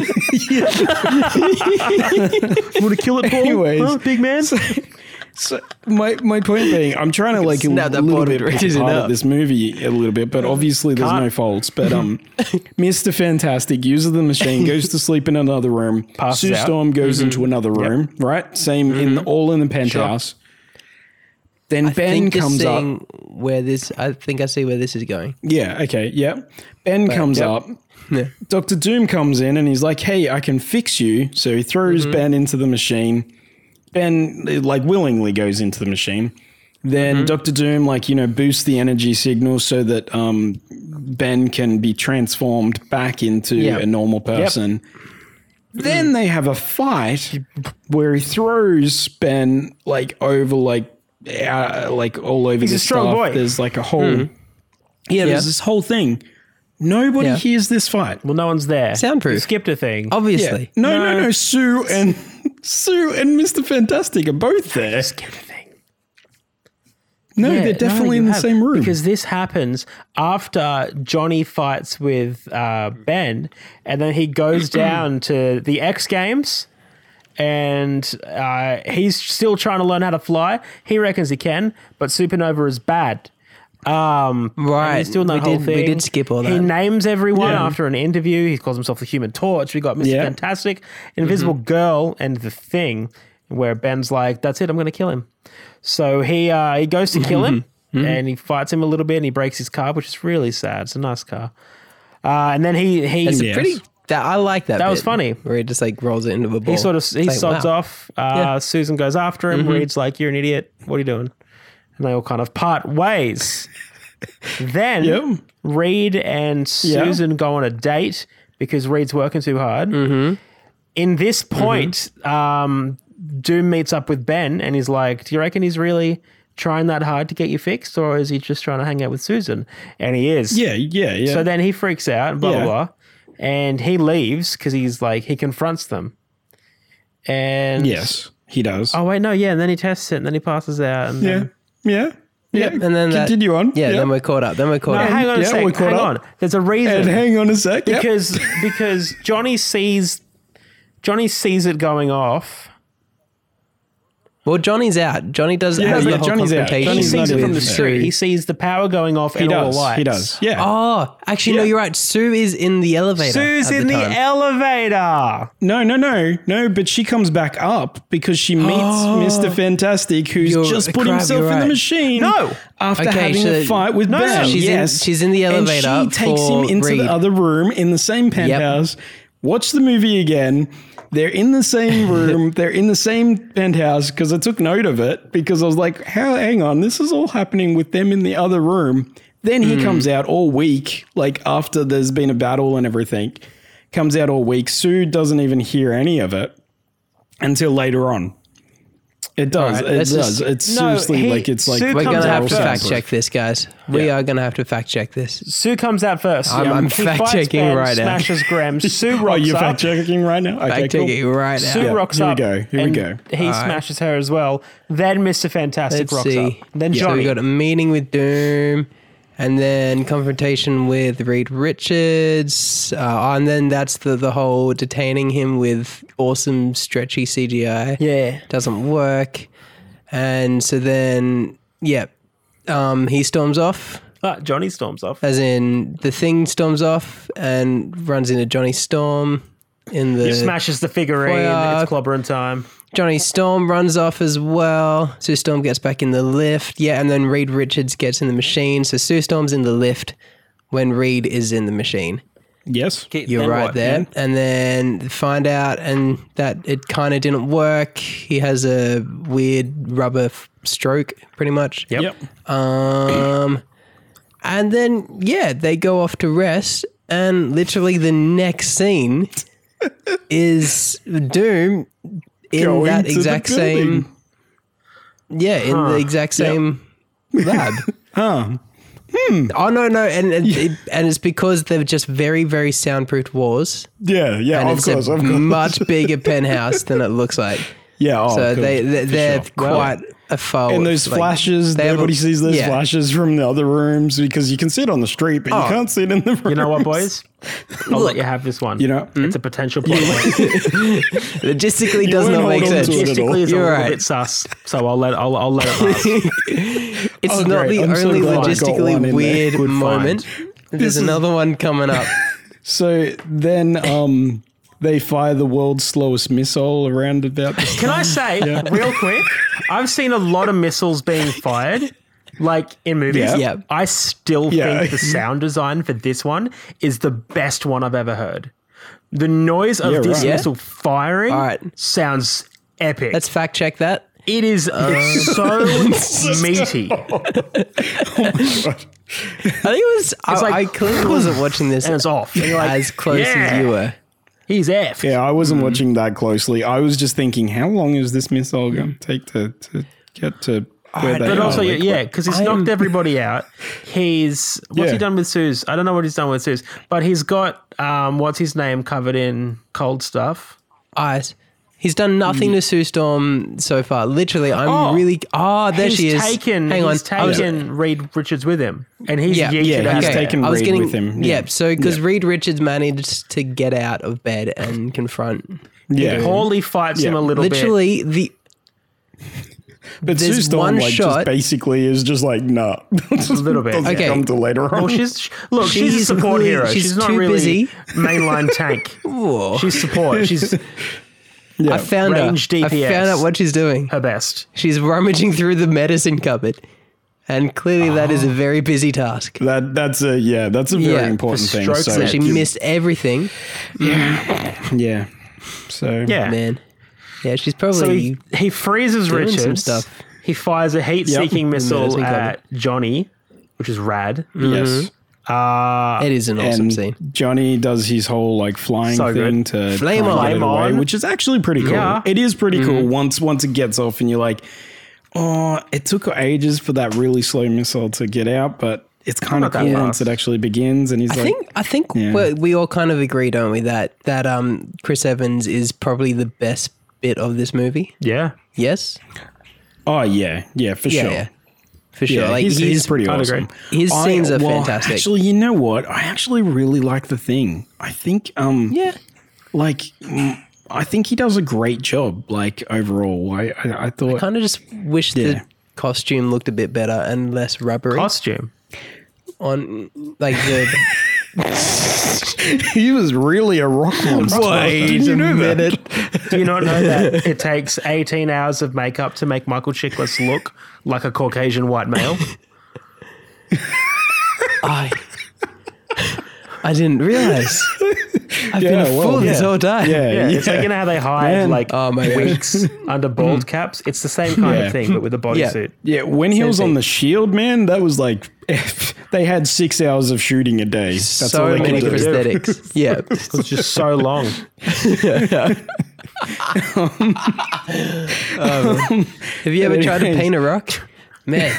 to kill it, Paul? Anyways. Huh, big man. So my, my point being, I'm trying to like a snap that little board of bit pick directors apart enough. at this movie a little bit, but obviously there's Can't. no faults. But um, Mister Fantastic uses the machine, goes to sleep in another room. Passes Sue out. Storm goes into another room, right? Same in the, all in the penthouse. Then I Ben think you're comes up. seeing where this. I think I see where this is going. Yeah, okay, yeah. Ben comes yep. up. Yeah. Doctor Doom comes in and he's like, hey, I can fix you. So he throws Mm-hmm. Ben into the machine. Ben, like, willingly goes into the machine. Then Mm-hmm. Doctor Doom, like, you know, boosts the energy signal so that um, Ben can be transformed back into Yep. a normal person. Then they have a fight where he throws Ben, like, over, like, uh, like all over He's the a strong stuff. boy. There's, like, a whole... Yeah, there's this whole thing. Nobody Yeah. hears this fight. Well, no one's there. Soundproof. You skipped a thing. Obviously, No, no, No. no. Sue and Sue and Mister Fantastic are both there. Skipped a thing. No, Yeah, they're no, definitely you in the have. same room. Because this happens after Johnny fights with uh, Ben, and then he goes down to the X Games, and uh, he's still trying to learn how to fly. He reckons he can, but Supernova is bad. Um, and Right. He's doing that We whole did- we thing. did skip all He that. names everyone Yeah. after an interview. He calls himself the Human Torch. We got Mister Yeah. Fantastic, Invisible Girl, and the Thing, where Ben's like, "That's it. I'm going to kill him." So he uh, he goes to kill him, and he fights him a little bit, and he breaks his car, which is really sad. It's a nice car. Uh, and then he he it's Yes. pretty. That I like that. That was bit, funny. where he just like rolls it into a ball. he sort of he It's like, sods wow. off. Uh, Yeah. Susan goes after him. Reed's like, "You're an idiot. What are you doing?" And they all kind of part ways. Then Yep. Reed and Yeah. Susan go on a date because Reed's working too hard. Mm-hmm. In this point, um, Doom meets up with Ben and he's like, "Do you reckon he's really trying that hard to get you fixed, or is he just trying to hang out with Susan?" And he is. Yeah, yeah, yeah. So then he freaks out and blah, Yeah. blah, blah. And he leaves because he's like, he confronts them. And yes, he does. oh, wait, no, yeah. And then he tests it and then he passes out. And yeah, then, yeah, yeah. And then that- continue on. Yeah, Yep. then we're caught up. Then we're caught no, up. hang on a Yeah, sec. we're caught Hang up. on. There's a reason. And hang on a sec. Yep. because because Johnny sees Johnny sees it going off. Well, Johnny's out. Johnny does Yeah, has yeah, the whole Johnny's out. confrontation He Johnny's sees not it from in the there. street. He sees the power going off he and all does. the lights. He does. Yeah. Oh, actually, no, Yeah. you're right. Sue is in the elevator. Sue's at in the, time. elevator. No, no, no, no. But she comes back up because she meets Mister Fantastic, who's You're- just put crap, himself you're in the right. machine. No. After Okay, having so- a fight with No, Ben. she's in- yes, she's in the elevator and she takes for him into Reed. the other room in the same penthouse. Watch the movie again. They're in the same room. They're in the same penthouse because I took note of it because I was like, "How? Hang on, this is all happening with them in the other room." Then he comes out all weak, like after there's been a battle and everything. Comes out all weak. Sue doesn't even hear any of it until later on. It does. All right, it let's does. just- it's No, seriously he- like it's like Sue We're comes gonna out have to first. fact check this, guys. We are gonna have to fact check this. Sue comes out first. I'm- yeah. I'm He fact fights checking Ben, right now. Smashes Graham. Sue Oh, rocks you're up. fact checking right now? Okay, Fact cool. checking right now. Sue Yeah, rocks here we up. go, here we and go. He All right. smashes her as well. Then Mister Fantastic Let's rocks see. up. Then So Johnny. we got a meeting with Doom. And then confrontation with Reed Richards. Uh, and then that's the, the whole detaining him with awesome stretchy C G I. Yeah. Doesn't work. And so then, yeah, um, he storms off. Ah, Johnny storms off. As in, the Thing storms off and runs into Johnny Storm in the... He smashes the figurine. Foyer. It's clobbering time. Johnny Storm runs off as well. Sue Storm gets back in the lift. Yeah, and then Reed Richards gets in the machine. So Sue Storm's in the lift when Reed is in the machine. Yes. You're Then right what? there. And then find out and that it kind of didn't work. He has a weird rubber f- stroke, pretty much. Yep. Yep. Um, and then, yeah, they go off to rest. And literally the next scene is Doom in Going that to the exact building. same... Yeah, in the exact same lab. Huh. Oh, no, no. And, and, it, and it's because they're just very, very soundproofed walls. Yeah, yeah, And of it's course, a of course. much bigger penthouse than it looks like. Yeah, oh, so cool, they, they for they're sure. quite a foe. And those like, flashes, they have a- nobody sees those yeah. flashes from the other rooms because you can see it on the street, but Oh. you can't see it in the room. You know what, boys? I'll let you have this one. You know? It's a potential plot point. Logistically does won't not make hold on sense. to it at all. Logistically, it's a You're little right. bit sus, so I'll let I'll, I'll let it pass. It's Oh, not great. the I'm so only glad I got one logistically in there. weird Good moment. find. There's another one coming up. So then um, they fire the world's slowest missile around about this Can I say real quick? I've seen a lot of missiles being fired, like in movies. Yeah. Yeah. I still Yeah. think the sound design for this one is the best one I've ever heard. The noise of Yeah, this right. Yeah. missile firing All right. sounds epic. Let's fact check that. it is it's so meaty. I think it was. I, like- I clearly wasn't watching this And it's off. And you're like, as close yeah. as you were. He's F. Yeah, I wasn't watching that closely. I was just thinking, how long is this missile going to take to, to get to where they But are? also, Like, yeah, because he's I am- knocked everybody out. He's what's Yeah. he done with Suze? I don't know what he's done with Suze, but he's got um, what's his name covered in cold stuff. Eyes. He's done nothing to Sue Storm so far. Literally, I'm Oh, really. Oh, there he's she is. taken. Hang on. He's I was- taken Reed Richards with him, and he's Yeah, yeeted yeah, out he's of there. taken I was Reed getting, with him. Yeah, Yeah. so because Reed Richards managed to get out of bed and confront. yeah. Paulie fights him Yeah. a little bit. Literally, the But there's Sue Storm, one like, shot- just basically is just like, nah. A little bit. Doesn't Okay. come till later on. Well, she's sh- look. She's, a She's support really- hero. She's, she's not too really busy. mainline tank. Whoa. She's support. She's yeah. I found range her. D P S. I found out what she's doing. her best. She's rummaging through the medicine cupboard, and clearly that is a very busy task. that that's a yeah, that's a very Yeah, important for thing. strokes So, So she you- missed everything, yeah. So Yeah. man. Yeah, she's So probably. he, he freezes doing some Richards. stuff. He fires a heat-seeking Yep. missile Medicine at Johnny, which is rad. yes. Uh, it is an awesome And scene. Johnny does his whole like flying So thing good. to Flame try and on. get it Flame away, on. which is actually pretty cool. Yeah. It is pretty cool once once it gets off and you're like, oh, it took ages for that really slow missile to get out, but it's kind of Not that cool fast. once it actually begins. And he's I like, think I think Yeah. we we all kind of agree, don't we, that that um Chris Evans is probably the best bit of this movie. yeah. Yes. oh yeah, yeah, for Yeah, sure. yeah. For sure. Yeah, like he's, he's pretty I'd awesome. agree. His I- scenes are well, fantastic. Actually, you know what? I actually really like the Thing. I think, um, yeah. like, mm, I think he does a great job. Like overall, I, I, I thought, Kind of just wish Yeah. the costume looked a bit better and less rubbery Costume. on like the he was really a rock monster. Wait Did you a know that? minute. Do you not know that it takes eighteen hours of makeup to make Michael Chiklis look like a Caucasian white male? I I didn't realize. I've Yeah, been a well, fool this yeah. whole time. Yeah, Yeah, yeah. it's like, you know how they hide Man. like Oh my gosh. wigs under bald caps? It's the same kind Yeah. of thing, but with a bodysuit. Yeah, when he Same was on thing. the Shield, man, that was like they had six hours of shooting a day. That's all So they many could do. prosthetics. Yeah. It was just so long. Have you ever tried to paint a rock? Man.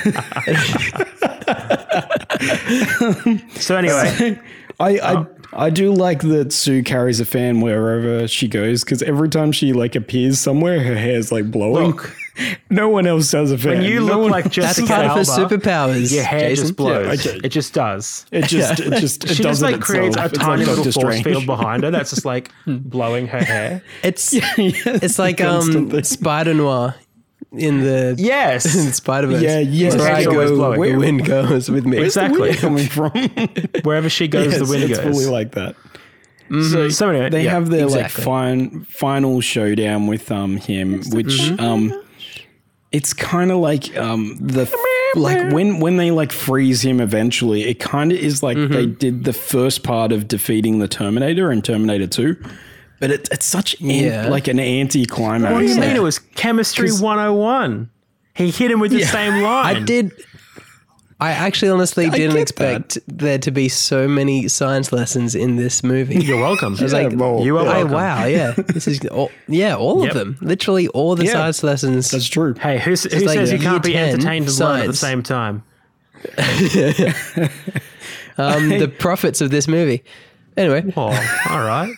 So anyway, I, I I do like that Sue carries a fan wherever she goes because every time she like appears somewhere, her hair's like blowing. look, No one else does a fan. When you no look one, like That's Jessica part of her Alba, superpowers. your hair Jason. just blows. Yeah, okay. It just does. it just, it just, it She does just like it creates a itself. It's tiny like little Doctor force Strange. field behind her that's just like blowing her hair. It's Yes, it's like um constantly. Spider Noir in the Yes. Spider Verse. Yeah, yeah. Where I She's always go, blowing. the wind goes with me. Where's the Exactly. wind coming from? Wherever she goes, Yes, the wind it's goes. fully like that. Mm-hmm. So anyway, They yeah, have their exactly. like fine final showdown with um him, which um it's kind of like um the like when when they like freeze him eventually, it kind of is like they did the first part of defeating the Terminator in Terminator two, but it, it's such an, Yeah. like an anti-climax. What do you Yeah. mean? It was chemistry 'Cause- one oh one. He hit him with the Yeah. same line. I did. I actually honestly I didn't get expect there to be so many science lessons in this movie. You're welcome. I was like, well, you are oh, welcome. wow, yeah. This is all, yeah, all Yep. of them. Literally all the Yeah. science lessons. That's true. Hey, who, s- who like says you year can't be ten entertained and learn at the science. same time? um, the profits of this movie. Anyway, Oh, all right.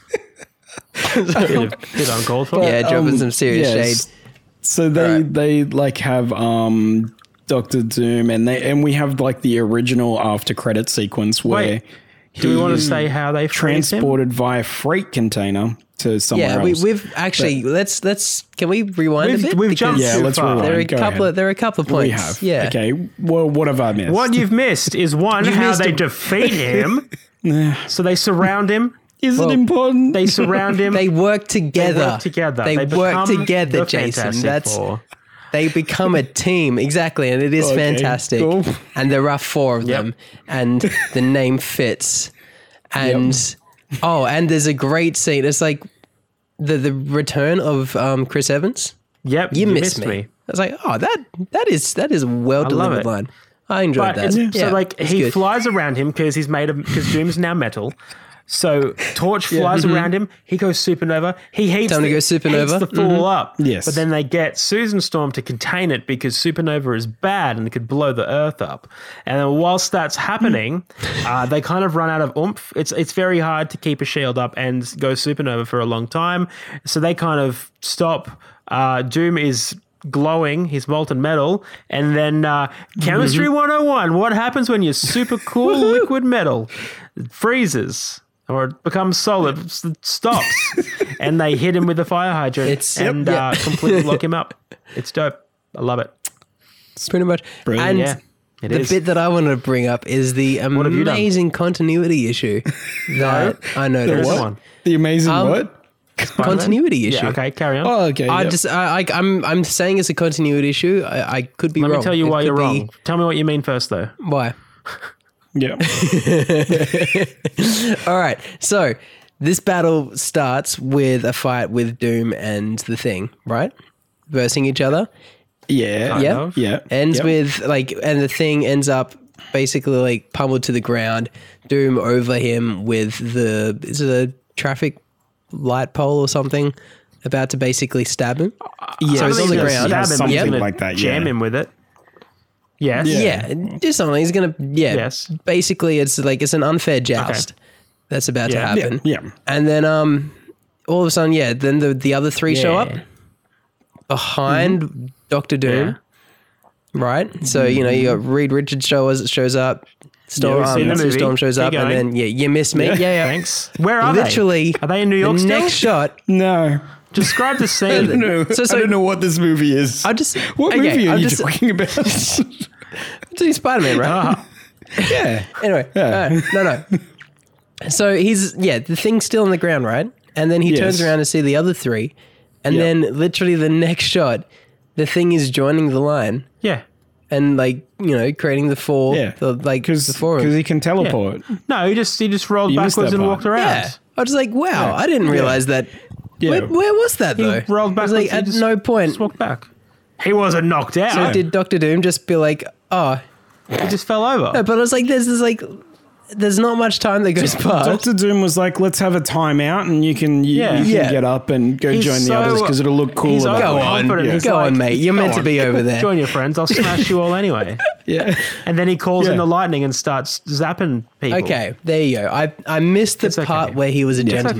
bit, of, bit uncalled for. yeah, dropping Um, some serious yes. shade. So they Right. they like have um Doctor Doom and they and we have like the original after credit sequence where Wait, Do we he want to is say how they freeze him? transported via freight container to somewhere Yeah, we, else. we've actually let's let's can we rewind We've- a bit? we've Because jumped yeah, too let's far. rewind. There are a Go couple. ahead. Of, there are a couple of we points. have. Yeah. Okay. Well, what have I missed? What you've missed is one, You've how missed they a- defeat him. So they surround him. Is Well, it important? They surround him. They work together. They work together. They, They work become together, the Jason. Fantastic That's Four. they become a team exactly, and it is Okay, fantastic. cool. And there are four of Yep. them, and the name fits. And oh, and there's a great scene. It's like the the return of um, Chris Evans. Yep, You, missed, me. I was like, oh, that that is that is a well love delivered it. line. I enjoyed But that. it's, Yeah, so like it's he good. flies around him because he's made of because Doom's now metal. So Torch flies around him. He goes supernova. He heats Time to the, go supernova. heats the fool up. Yes. But then they get Susan Storm to contain it because supernova is bad and it could blow the Earth up. And then whilst that's happening, uh, they kind of run out of oomph. It's it's very hard to keep a shield up and go supernova for a long time. So they kind of stop. Uh, Doom is glowing, he's molten metal, and then uh, chemistry one oh one. What happens when you're super cool liquid metal? It freezes or it becomes solid, it stops, and they hit him with the fire hydrant It's- and yep, uh, yep. completely lock him up. It's dope. I love it. pretty much. Brilliant. And Yeah, it the is. bit that I wanted to bring up is the have you done? amazing continuity issue that I noticed. There's what? one. The amazing Um, what? Continuity issue. Yeah, okay, carry on. Oh, okay. I yep. just, I, I, I'm, I'm saying it's a continuity issue. I, I could be Let wrong. me tell you It why could you're be- wrong. Tell me what you mean first, though. Why? yeah. All right. So this battle starts with a fight with Doom and the Thing, right? Versing each other. Yeah. Kind Yeah. of. Yeah. Ends Yep. with like, and the Thing ends up basically like pummeled to the ground. Doom over him with the is it a traffic light pole or something, about to basically stab him. Yeah, So he's on the gonna ground. Stab him, something he's gonna like that, Jam yeah. him with it. Yes. Yeah. Yeah, just something. He's gonna. Yeah. Yes. Basically, it's like it's an unfair joust that's about Yeah. to happen. Yeah. And then um, all of a sudden, yeah, then the the other three show up Yeah. behind Doctor Doom, Yeah. right? So you know you got Reed Richards shows shows up, Storm, we've um, seen the Sue movie. Storm shows Keep up, and going. then yeah, you missed me. Yeah, yeah. Thanks. Where are Literally, they? Are they in New York the still? next shot. No. Describe the scene. No. So- so- I don't know what this movie is. I just what okay, movie are I'm you just, talking about? doing Spider Man, right? Ah, yeah. Anyway, Yeah. uh, no, no. So he's yeah, the thing's still on the ground, right? And then he Yes. turns around to see the other three, and Yep. then literally the next shot, the thing is joining the line yeah. and like you know creating the four, Yeah. the, like Because the four. he can teleport. No, he just he just rolled You missed backwards that and part. walked around. Yeah, I was like, wow, I didn't realize that. Yeah. Where, where was that He though? rolled I was backwards. like, he at just- no point Just walked back. He wasn't knocked out. Yeah. did Doctor Doom just be like, oh, He just fell over. no, but I was like, there's this like, there's not much time that goes past. Doctor Doom was like, "Let's have a timeout, and you can you, Yeah. you can Yeah. get up and go He's join the so- others because it'll look cooler." he's that Go way." on, overconfident. Yeah. He's go like, on, mate. You're go meant to on. be over there. Join your friends. I'll smash you all anyway. Yeah. And then he calls in Yeah. the lightning and starts zapping people. Okay, there you go. I I missed the It's okay. part where he was a It's gentleman. okay.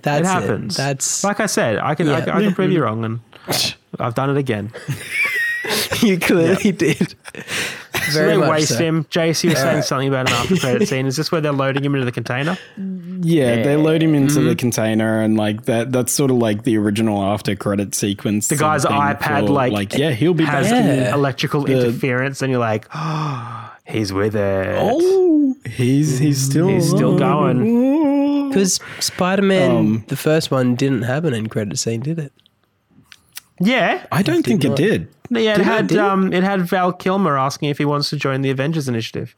That's it happens. That's like I said. I can I, Yeah. can- I can prove you wrong, and I've done it again. you clearly did. So Very they much waste so. him. J C was saying something about an after credit scene. Is this where they're loading him into the container? Yeah, they load him into Mm-hmm. the container, and like that. That's sort of like the original after credit sequence. The sort of guy's thing iPad for, like like yeah, he'll be has back. Yeah. electrical The- interference, and you're like, oh, he's with it. Oh, he's he's still He's still going. Because Spider-Man, Um, the first one, didn't have an end credit scene, did it? Yeah, I don't think it not. did. yeah. It Did it? had Did it? um, it had Val Kilmer asking if he wants to join the Avengers Initiative.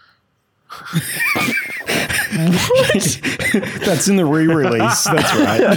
That's in the re-release. That's right.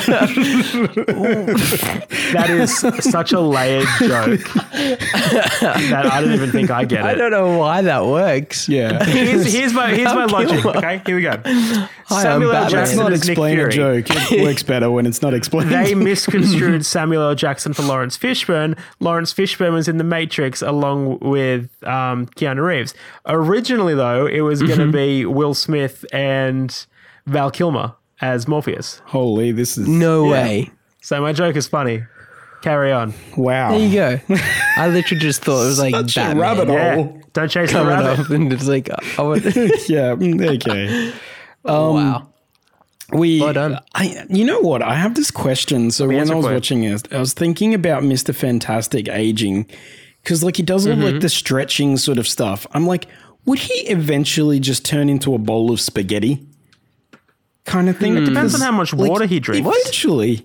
That is such a layered joke that I don't even think I get it. I don't know why that works. Yeah. Here's, here's my here's my Val logic. Kilmer. Okay, here we go. Hi, Samuel I'm L. Batman. Let's Jackson not as Nick explain a Fury. joke. It works better when it's not explained. They misconstrued Samuel L. Jackson for Lawrence Fishburne. Lawrence Fishburne was in The Matrix along with um, Keanu Reeves. Originally, though, it was going to be Will Smith and Val Kilmer as Morpheus. Holy, this is No Yeah. way. So my joke is funny. Carry on. wow. There you go. I literally just thought it was like Such a Batman rabbit hole. Yeah. Don't chase the coming rabbit. up, and it's like, I would, Yeah. Okay. wow. We, Well done. I, you know what? I have this question. So when answer I was quick. watching it, I was thinking about Mister Fantastic aging because, like, he does all like the stretching sort of stuff. I'm like, would he eventually just turn into a bowl of spaghetti, kind of thing? It Depends on how much water he drinks. Eventually.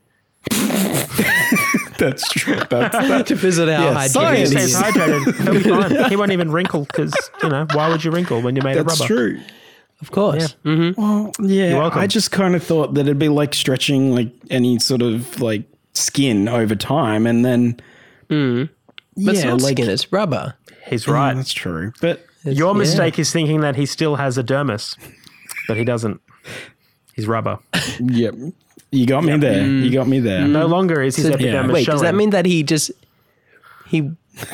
That's true. That's, that, Depends on how Yeah, hydrated science. He he stays is. hydrated. He'll be fine. He won't even wrinkle because, you know, why would you wrinkle when you're made that's of rubber? true. Of course. Well, yeah, welcome. I just kind of thought that it'd be like stretching like any sort of like skin over time, and then But it's yeah, not like skin, it's rubber. He's right. that's true. But Your yeah. mistake is thinking that he still has a dermis, but he doesn't. He's rubber. yeah, you got me there. You got me there. No longer is his So- epidermis Wait, showing. does that mean that he just he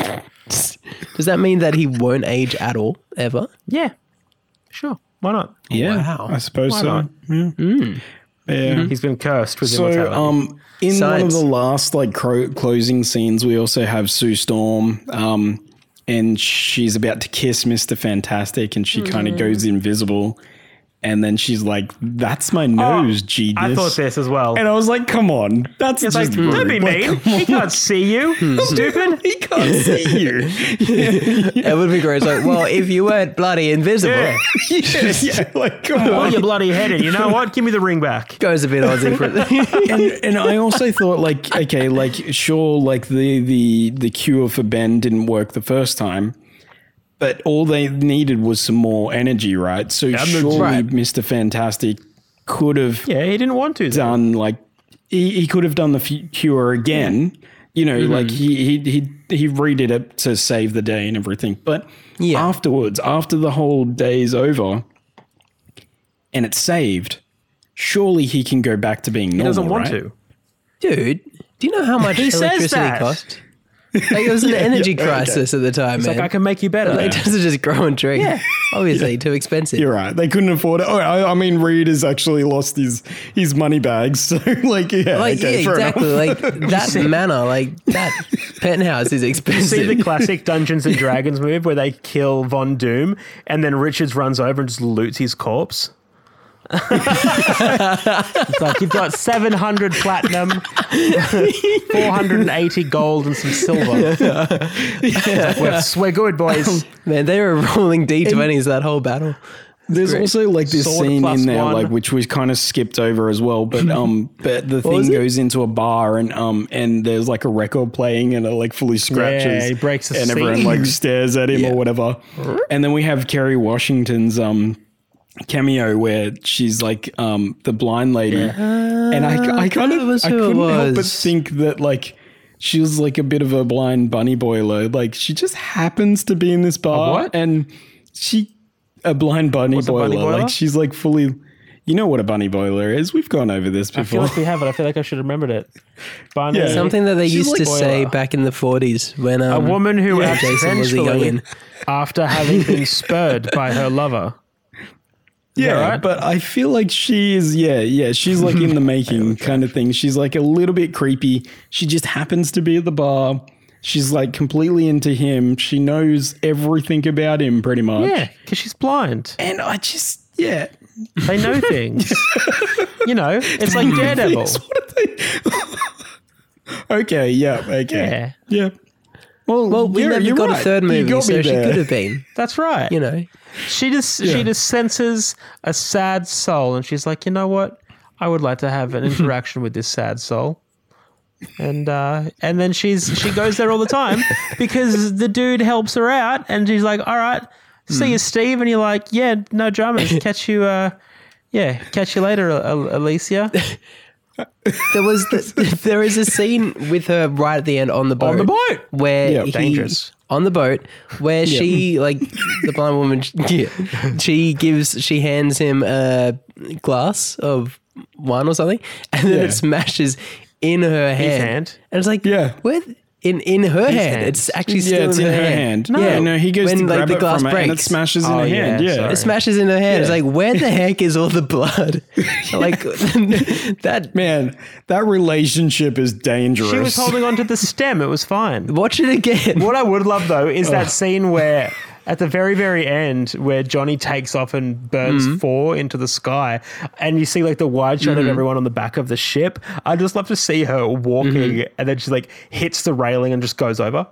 does that mean that he won't age at all ever? Yeah, sure. Why not? Yeah, Wow. I suppose Why so. not? Yeah. Yeah. He's been cursed with So, immortality. um, in one Science. of the last like cro- closing scenes, we also have Sue Storm, um, and she's about to kiss Mister Fantastic, and she kind of goes invisible, and then she's like, "That's my nose, genius." I thought this as well. and I was like, "Come on, that's It's just like, don't be rude. Like, mean. He can't see you. Stupid. he can't see you." It would be great. It's like, well, if you weren't bloody invisible, Yeah. yeah, yeah, like come Oh, on. you bloody headed. You know what? Give me the ring back. goes a bit Aussie for it. and, and I also thought like, okay, like sure, like the the the cure for Ben didn't work the first time, but all they needed was some more energy, right? So surely Right. Mister Fantastic could have Yeah, he didn't want to. though. done like he, he could have done the f- cure again. You know, like he he he he redid it to save the day and everything. But Yeah. afterwards, after the whole day's over, and it's saved, surely he can go back to being normal. He doesn't want right? to. Dude, do you know how much He says electricity that. cost? Like it was an energy yeah, okay. crisis at the time, It's man. like, I can make you better. It doesn't just grow on trees. Yeah. Obviously, too expensive. You're right. They couldn't afford it. Oh, I, I mean, Reed has actually lost his his money bags. So, like, yeah, Like, okay, yeah, fair exactly. enough. Like that manor, like that penthouse is See expensive. the classic Dungeons and Dragons move where they kill Von Doom and then Richards runs over and just loots his corpse? It's like, you've got seven hundred platinum, four hundred eighty gold, and some silver. It's like, we're, we're good, boys. Man, they were rolling D twenties that whole battle. There's great. also like this Sword scene plus in there, one. like which we kind of skipped over as well. But um, but the was thing it? goes into a bar and um, and there's like a record playing and it like fully scratches. Yeah, he breaks the and everyone seat. like stares at him Yeah. or whatever. And then we have Kerry Washington's um cameo where she's like um the blind lady, and I I kind that of was I who it couldn't help but was. think that like. She was like a bit of a blind bunny boiler. Like she just happens to be in this bar, what? and she a blind bunny, What's a boiler. bunny boiler? Like she's like fully. You know what a bunny boiler is? We've gone over this I feel before. like we have it. I feel like I should have remembered it. Bunny. Yeah. Something that they She's used like to say boiler. back in the forties when um, A woman who yeah, acts Jason was a vengefully youngin. after having been spurred by her lover. Yeah, right? but I feel like she is, yeah, yeah, she's like in the making kind of thing. She's like a little bit creepy. She just happens to be at the bar. She's like completely into him. She knows everything about him pretty much. Yeah, because she's blind. And I just, yeah. They know things. You know, it's like Daredevil. What are they? Okay, yeah, okay. Yeah. Yeah. Well, Well, we you're- never you're got right. a third You movie, got me so she there. could have been. That's right. You know, She just Yeah. she just senses a sad soul, and she's like, you know what? I would like to have an interaction with this sad soul. And uh, and then she's she goes there all the time because the dude helps her out, and she's like, all right, see you, Steve, and you're like, yeah, no dramas, catch you, uh, yeah, catch you later, Al- Alicia. there was the, there is a scene with her right at the end on the boat. On the boat. where Yeah. he, Dangerous. on the boat where she like the blind woman. Yeah, she gives she hands him a glass of wine or something, and then Yeah. it smashes in her hand. hand. And it's like, Yeah. where in in her hand? hand. It's actually still Yeah, it's in, in her, her hand. hand. No, no, he goes when, to like, grab the it glass from her and it breaks. smashes in Oh, her yeah, hand. Yeah. sorry. It smashes in her hand. It's Yeah. like, where the heck is all the blood? Like that. Man, that relationship is dangerous. She was holding onto the stem. It was fine. Watch it again. What I would love though is that scene where at the very, very end where Johnny takes off and burns Mm-hmm. four into the sky and you see like the wide shot Mm-hmm. of everyone on the back of the ship. I'd just love to see her walking Mm-hmm. and then she like hits the railing and just goes over.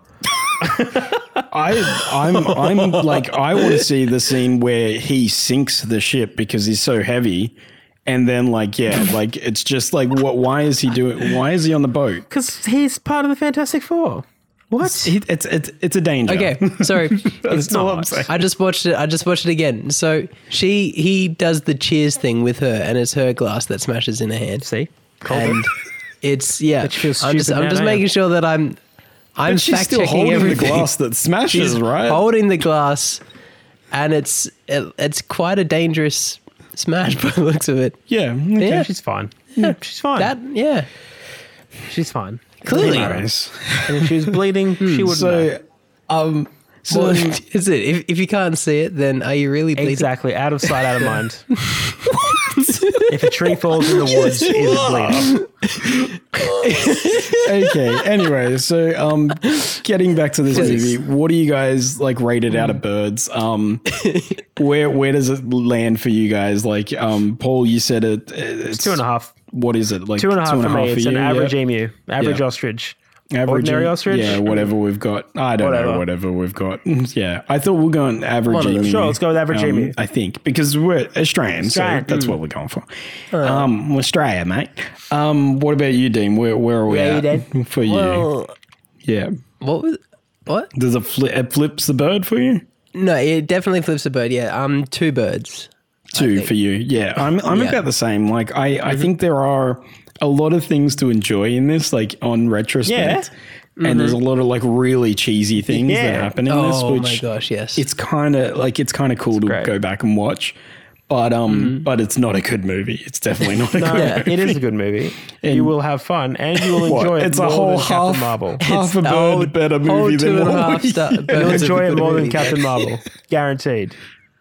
I, I'm, I'm like, I want to see the scene where he sinks the ship because he's so heavy, and then like, yeah, like it's just like, what? Why is he doing? Why is he on the boat? Because he's part of the Fantastic Four. What? He, it's it's it's a danger. Okay, sorry. That's all I'm not. saying. I just watched it. I just watched it again. So she he does the cheers thing with her, and it's her glass that smashes in her hand. See? Called And it. it's yeah. Bet you feel I'm just stupid I'm now, just don't making you? sure that I'm I'm But she's fact still checking holding everything. the glass that smashes, She's right? holding the glass, and it's it, it's quite a dangerous smash by the looks of it. yeah. Okay. Yeah, She's fine. She's fine. that yeah. She's fine. Clearly. Anyways. And if she was bleeding, she wouldn't know. So, um, so Well, is it? If, if you can't see it, then are you really bleeding? Exactly. Out of sight, out of mind. If a tree falls in the woods, is it bleeding? okay. Anyway, so um, getting back to this Please. movie, what do you guys like rated out of Birds? Um, where where does it land for you guys? Like, um, Paul, you said it. It's Two and a half. What is it? Like Two and a half for me. It's an you? average Yeah. emu. Average Yeah. ostrich. Average Ordinary em- ostrich? Yeah, whatever we've got. I don't know, Whatever. whatever we've got. Yeah, I thought we're going average One of them. emu. Sure, let's go with average um, emu. I think because we're Australian, Australian. so that's what we're going for. Um, Australia, mate. Um, what about you, Dean? Where where are we Where are you, at Dean? for you? Well, Yeah, what was what? does it, fli it flips the bird for you? No, it definitely flips a bird. Yeah, um, two birds. Two think. for you. Yeah, I'm I'm Yeah. about the same. Like I I think there are a lot of things to enjoy in this, like on retrospect. And there's a lot of like really cheesy things Yeah. that happen in this, Oh which my gosh, yes. it's kind of like it's kind of cool to great. go back and watch, but um, but it's not a good movie. It's definitely not a No, good. Yeah. it is a good movie. you will have fun and you will What? enjoy it It's a more whole than Captain half Marvel. half a It's bird whole- better whole movie two than and a what half we- star- You'll birds of enjoy a it good more than movie. Captain Marvel. Guaranteed.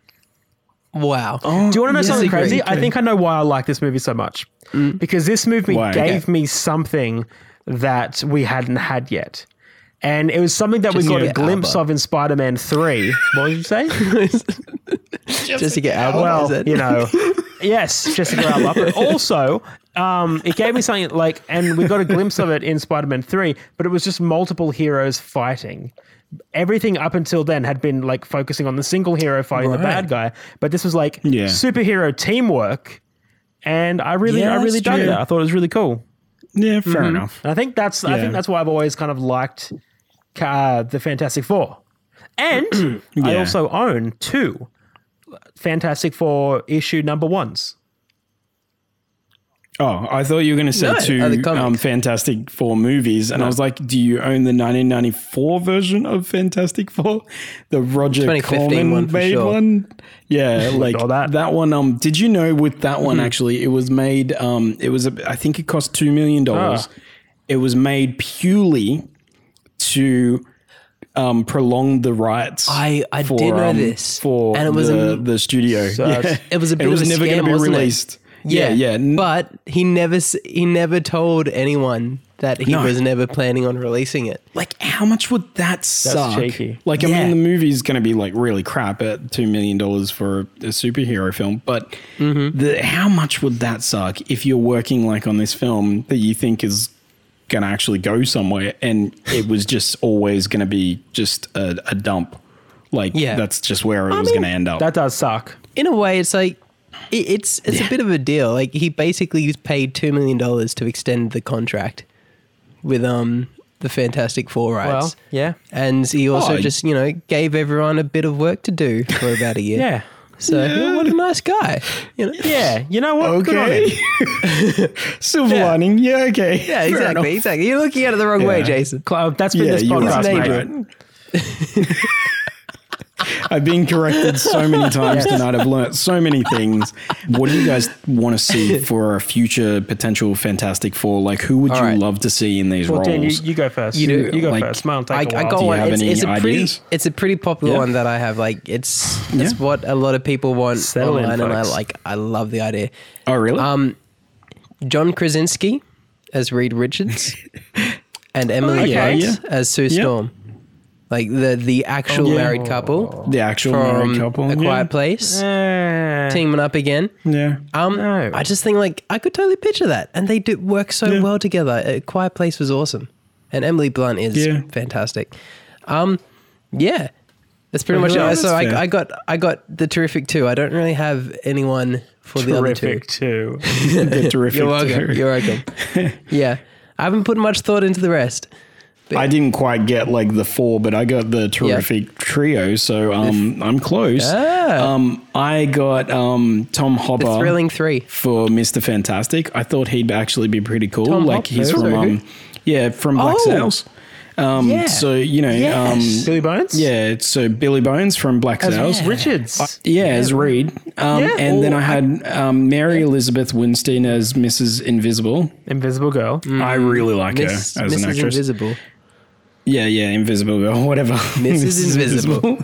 Wow. Do you want to know yes, something agree. crazy? I think I know why I like this movie so much. Because this movie Why? gave Okay. me something that we hadn't had yet. And it was something that we got a Jessica glimpse Alba. of in Spider-Man three. What did you say? Jessica Alba. Well, is it? you know, yes, Jessica Alba. But also, um, it gave me something like, and we got a glimpse of it in Spider-Man three, but it was just multiple heroes fighting. Everything up until then had been like focusing on the single hero fighting the Right. bad guy, but this was like Yeah. superhero teamwork, and I really, Yeah, I really that's dug true. that. I thought it was really cool. Yeah, fair enough. And I think that's, I Yeah. think that's why I've always kind of liked uh, the Fantastic Four, and I Yeah. also own two Fantastic Four issue number ones. Oh, I thought you were going to say No, two oh, the comics. um, Fantastic Four movies, and I was like, "Do you own the nineteen ninety-four version of Fantastic Four, the Roger twenty fifteen Corman one for made sure. one?" Yeah, like know that. that one. Um, did you know with that one Mm-hmm. actually, it was made. Um, it was a, I think it cost two million dollars. Ah. It was made purely to um, prolonged the rights. I- I for, did know um, this. for And it was the, a- the studio. Yeah. It was a bit it was of a never scam, gonna be wasn't it? released. Yeah, yeah. N- But he never s- he never told anyone that he No. was never planning on releasing it. like, how much would that suck? cheeky. Like, I Yeah. mean, the movie's going to be like really crap at two million dollars for a superhero film, but Mm-hmm. the how much would that suck if you're working like on this film that you think is going to actually go somewhere, and it was just always going to be just a, a dump. Like, Yeah. that's just where it was mean, going to end up. That does suck. In a way, it's like it, it's it's a bit of a deal. Like he basically paid two million dollars to extend the contract with um the Fantastic Four rights. Well, yeah. And he also Oh, just, you know, gave everyone a bit of work to do for about a year. Yeah. So you know, what a nice guy. You know? Yeah. You know what? Good on Okay. him. Silver Yeah. lining. Yeah, okay. Yeah, Fair exactly, enough. exactly. You're looking at it the wrong way, Yeah. Jason. Cl- That's been Yeah, this you're podcast, right. mate. Right. I've been corrected so many times tonight. I've learnt so many things. What do you guys want to see for a future potential Fantastic Four? Like, who would All you right. love to see in these Well, roles? Dan, you, you go first. You do. You go Like, first. Mine take I, a while. I got you one. have It's, any it's a pretty, ideas? it's a pretty popular Yeah. one that I have. Like, it's it's Yeah. what a lot of people want Settle in, online, and I folks. like. I love the idea. oh, really? Um, John Krasinski as Reed Richards, and Emily Oh, yeah, Blunt yeah. as Sue Yeah. Storm, like the the actual yeah. married couple the actual from married couple. A yeah. Quiet Place, Eh. teaming up again. Yeah. Um, No. I just think like I could totally picture that, and they do work so Yeah. well together. A Quiet Place was awesome, and Emily Blunt is Yeah. fantastic. Um, yeah, that's pretty much Yeah, it. that's So fair. I, I got I got the terrific two. I don't really have anyone for the other two. Terrific too. The terrific. You're welcome. too. You're welcome. Yeah, I haven't put much thought into the rest. I didn't quite get like the four, but I got the terrific trio, so um, I'm close. Ah. Um, I got um, Tom Hopper. The thrilling three. For Mister Fantastic. I thought he'd actually be pretty cool. Tom like Hopper? he's from Sorry, um, who? yeah, from Black Oh. Sails. Um, Yeah. so you know, Yes. Billy Bones? um, yeah, so Billy Bones from Black As Sails. Richards. Yeah, as Reed. Um, Yeah. and then Oh, I had um, Mary Elizabeth Winstein as Missus Invisible. Invisible Girl. I really like Miss, her as Missus an actress. Invisible. Yeah, yeah, Invisible Girl, whatever. Missus Invisible.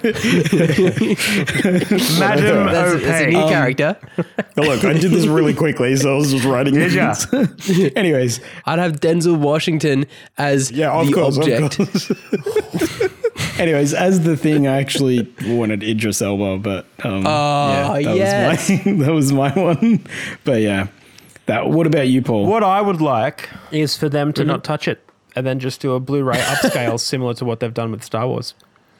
Madam That's, that's a Opaque. new Um, character. Look, I did this really quickly, so I was just writing Did ya? things. Anyways, I'd have Denzel Washington as yeah, of the course, of object. course. Anyways, as the thing, I actually wanted Idris Elba, but um, Oh, yeah, that yes. was my that was my one. But yeah, that. What about you, Paul? What I would like is for them to not touch it and then just do a Blu-ray upscale similar to what they've done with Star Wars.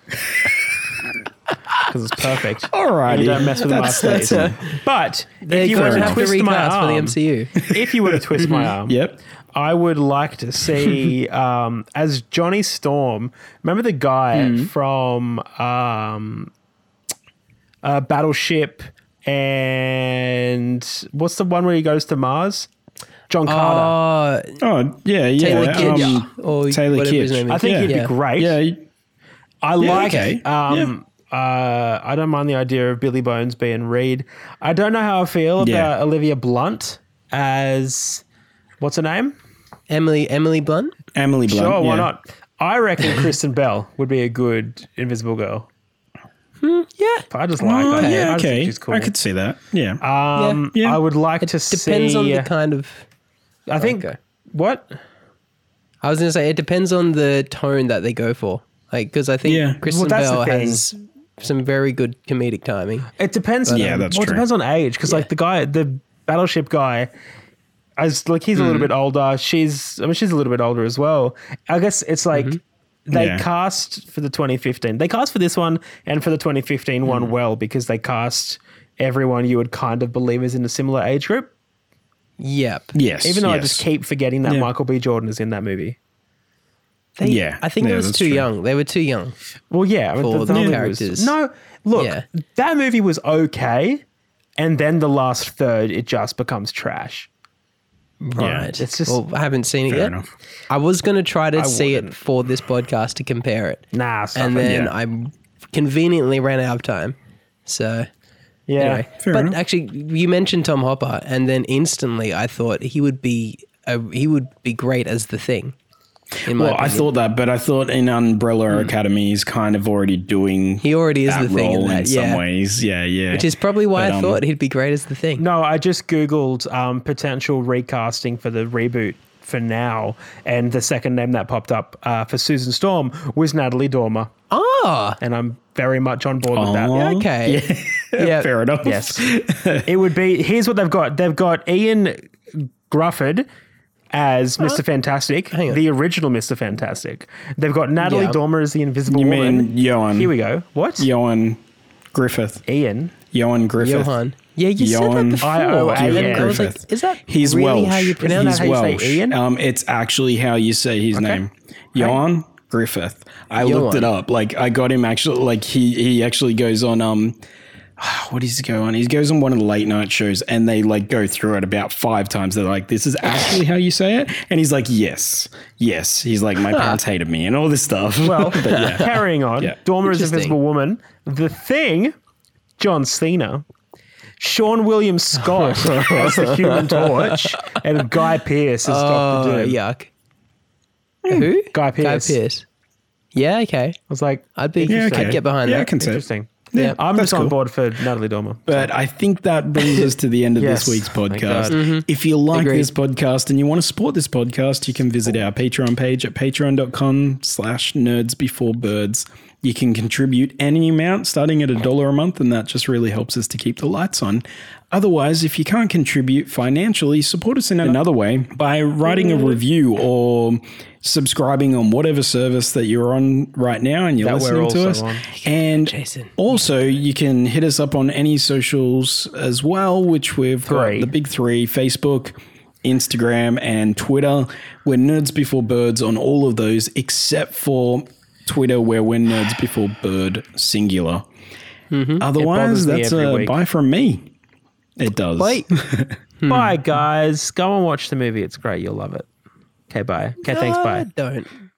Because it's perfect. Alrighty, And you don't mess with the masterpiece. But They're if you were going to to have to twist my recast for the arm, M C U. if you were to twist my arm, Yep. I would like to see um, as Johnny Storm. Remember the guy from um, uh, Battleship and what's the one where he goes to Mars? John Carter. Oh, Oh yeah, yeah. Taylor Kitsch. um, or Taylor whatever his Kitsch. name is. I think yeah. he'd Yeah. be great. Yeah, you- I Yeah, like okay. it. Um, uh, I don't mind the idea of Billy Bones being Reed. I don't know how I feel Yeah. about Olivia Blunt as what's her name? Emily Emily Blunt. Emily Blunt. Sure, why yeah. not? I reckon Kristen Bell would be a good Invisible Girl. Yeah. I just like Oh, her. yeah, I just think okay. she's cool. I could see that. Yeah. Um, Yeah. I would like It to depends see. on the kind of. I think Okay. what? I was going to say it depends on the tone that they go for. Like, because I think Yeah. Kristen Well, that's the Bell thing. has some very good comedic timing. It depends. Yeah, that's well, true. It depends on age because, like, the guy, the Battleship guy, as like he's a Mm. little bit older. She's, I mean, she's a little bit older as well. I guess it's like they Yeah. cast for the twenty fifteen. They cast for this one and for the twenty fifteen Mm. one well because they cast everyone you would kind of believe is in a similar age group. Yep. Yes. Even though I yes. just keep forgetting that Yeah. Michael B. Jordan is in that movie. They, Yeah. I think Yeah, it was that's too true. young. They were too young. Well, yeah, I mean, For the, the the movie characters. Was, no, look, Yeah. that movie was okay, and then the last third, it just becomes trash. Right. it's just- well, I haven't seen it Fair yet. enough. I was going to try to I see wouldn't. it for this podcast to compare it. Nah, stuff and it. then Yeah. I conveniently ran out of time. So yeah, anyway, Fair but enough. actually, you mentioned Tom Hopper, and then instantly I thought he would be a, he would be great as the Thing. In my Well, I opinion. thought that, but I thought in Umbrella Academy he's kind of already doing he already is that the thing in role that, in yeah. some ways. Yeah, yeah. Which is probably why But, I um, thought he'd be great as the thing. No, I just Googled um, potential recasting for the reboot for now, and the second name that popped up uh, for Susan Storm was Natalie Dormer, Oh, and I'm very much on board with that. Aw. okay. Yeah. Fair enough. Yes. It would be, here's what they've got. They've got Ian Grufford as Mister Fantastic, hang on. the original Mister Fantastic. They've got Natalie Yeah. Dormer as the Invisible You Woman. mean Johan? Here we go. What? Johan Griffith. Ian. Johan Griffith. Johan. Yeah, you said Johan- that before. I O A N. and I was like, Griffith. is that He's really Welsh. how you pronounce Isn't it? that how you Welsh. say Ian? Um, it's actually how you say his name. Johan Griffith. I looked it Johan. up. Like I got him actually. Like he he actually goes on. Um, what does he go on? He goes on one of the late night shows, and they like go through it about five times. They're like, "This is actually how you say it," and he's like, "Yes, yes." He's like, "My parents hated me," and all this stuff. Well, But yeah. carrying on. Yeah. Dormer is Interesting. Invisible Woman. The Thing, John Cena. Sean William Scott as the Human Torch, and Guy Pearce as Oh, Doctor Doom. yuck. Who? Guy Pearce. Guy Pearce. Yeah, okay. I was like, I'd be. Yeah, okay. I'd get behind Yeah, I that. can say it. interesting. Yeah, I'm that's just on cool. board for Natalie Dormer. But I think that brings us to the end of Yes. this week's Thank podcast. God. If you like Agreed. this podcast and you want to support this podcast, you can visit our Patreon page at patreon.com slash nerds before birds. You can contribute any amount starting at a dollar a month, and that just really helps us to keep the lights on. Otherwise, if you can't contribute financially, support us in another way by writing a review or subscribing on whatever service that you're on right now and you're That we're listening to also us. on. And Jason. also, you can hit us up on any socials as well, which we've Three. got the big three: Facebook, Instagram, and Twitter. We're Nerds Before Birds on all of those, except for Twitter, where we're Nerds Before Bird singular. Otherwise, bothers me that's every a week. bye from me. It does. Wait. Bye, guys. Go and watch the movie. It's great. You'll love it. Okay, bye. Okay, thanks. Bye. Don't.